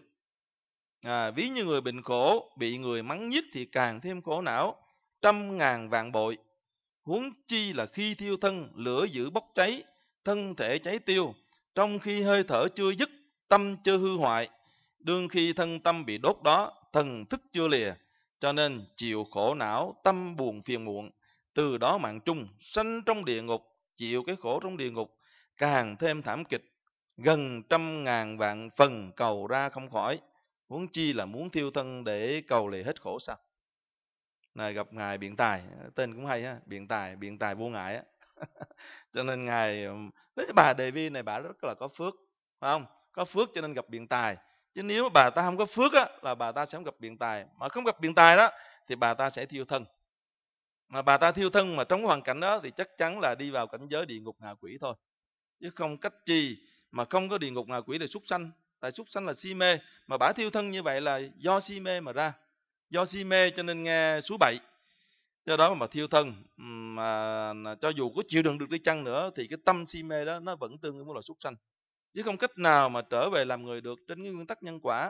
À, ví như người bệnh khổ bị người mắng nhiếc thì càng thêm khổ não trăm ngàn vạn bội, huống chi là khi thiêu thân, lửa dữ bốc cháy, thân thể cháy tiêu, trong khi hơi thở chưa dứt, tâm chưa hư hoại, đương khi thân tâm bị đốt đó, thần thức chưa lìa, cho nên chịu khổ não, tâm buồn phiền muộn, từ đó mạng chung sanh trong địa ngục, chịu cái khổ trong địa ngục càng thêm thảm kịch, gần trăm ngàn vạn phần cầu ra không khỏi, huống chi là muốn thiêu thân để cầu lìa hết khổ sao? Này gặp ngài Biện Tài, tên cũng hay ha, Biện Tài, Biện Tài vô ngại á. Cho nên ngài, bà Đề Vi này bà rất là có phước, phải không? Có phước cho nên gặp Biện Tài. Chứ nếu bà ta không có phước á, là bà ta sẽ không gặp Biện Tài. Mà không gặp Biện Tài đó thì bà ta sẽ thiêu thân. Mà bà ta thiêu thân mà trong hoàn cảnh đó thì chắc chắn là đi vào cảnh giới địa ngục ngạ quỷ thôi. Chứ không cách chi mà không có địa ngục ngạ quỷ để súc sanh. Tại súc sanh là si mê, mà bà thiêu thân như vậy là do si mê mà ra. Do si mê cho nên nghe số bậy. Do đó mà thiêu thân, mà cho dù có chịu đựng được đi chăng nữa thì cái tâm si mê đó nó vẫn tương ứng với là súc sanh, chứ không cách nào mà trở về làm người được trên cái nguyên tắc nhân quả.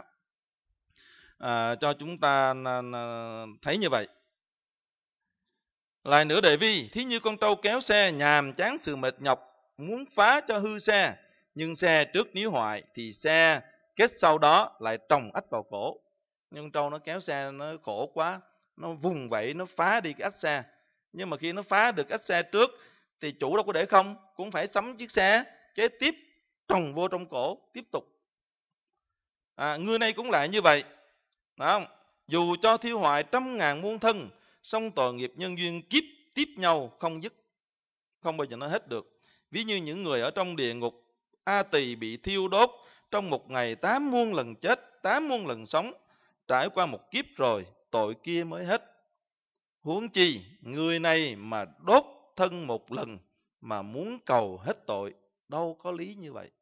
À, cho chúng ta thấy như vậy. Lại nữa Đề Vi, thí như con trâu kéo xe nhàm chán sự mệt nhọc, muốn phá cho hư xe, nhưng xe trước nếu hoại thì xe kết sau đó lại trồng ách vào cổ. Nhưng trâu nó kéo xe nó khổ quá, nó vùng vẫy, nó phá đi cái ách xe. Nhưng mà khi nó phá được ách xe trước thì chủ đâu có để không, cũng phải sắm chiếc xe kế tiếp trồng vô trong cổ tiếp tục. À, người này cũng lại như vậy, đúng không? Dù cho thiêu hoại trăm ngàn muôn thân, song tội nghiệp nhân duyên kiếp tiếp nhau không dứt, không bao giờ nó hết được. Ví như những người ở trong địa ngục A Tỳ bị thiêu đốt trong một ngày tám muôn lần chết, tám muôn lần sống, trải qua một kiếp rồi tội kia mới hết. Huống chi người này mà đốt thân một lần mà muốn cầu hết tội, đâu có lý như vậy.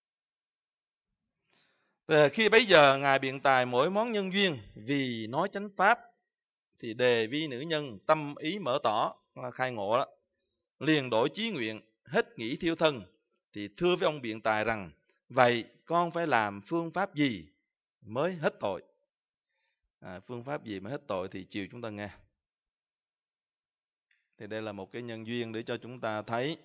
Thì khi bấy giờ Ngài biện tài mỗi món nhân duyên, vì nói chánh pháp thì đề vi nữ nhân tâm ý mở tỏ, là khai ngộ đó, liền đổi chí nguyện, hết nghĩ thiêu thân, thì thưa với ông biện tài rằng: vậy con phải làm phương pháp gì mới hết tội? À, phương pháp gì mới hết tội thì chiều chúng ta nghe. Thì đây là một cái nhân duyên để cho chúng ta thấy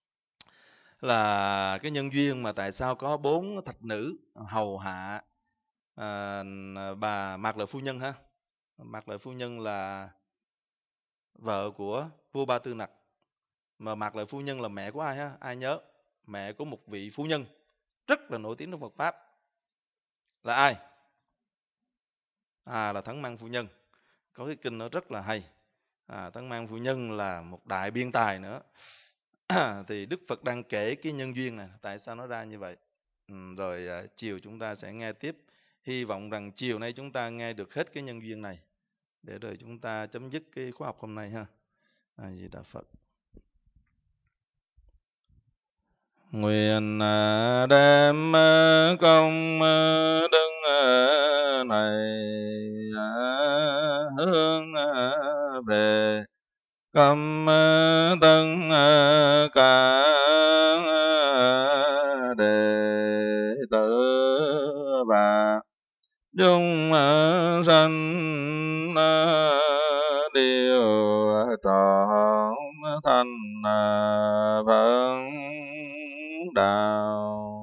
là cái nhân duyên mà tại sao có bốn thạch nữ hầu hạ à, bà Mạc Lợi phu nhân ha. Mạc Lợi phu nhân là vợ của vua Ba Tư Nặc, mà Mạc Lợi phu nhân là mẹ của ai ha? Ai nhớ? Mẹ của một vị phu nhân rất là nổi tiếng trong Phật pháp. Là ai? À, là Thắng Mang phu nhân. Có cái kinh nó rất là hay. À, Thắng Mang phu nhân là một đại biên tài nữa. Thì Đức Phật đang kể cái nhân duyên này, tại sao nó ra như vậy. Ừ, rồi à, chiều chúng ta sẽ nghe tiếp. Hy vọng rằng chiều nay chúng ta nghe được hết cái nhân duyên này, để rồi chúng ta chấm dứt cái khóa học hôm nay ha. A Di Đà Phật. Nguyện đem công đức này hướng về cam tân cả đệ tử và chúng sanh đều trọn thành Phật đạo.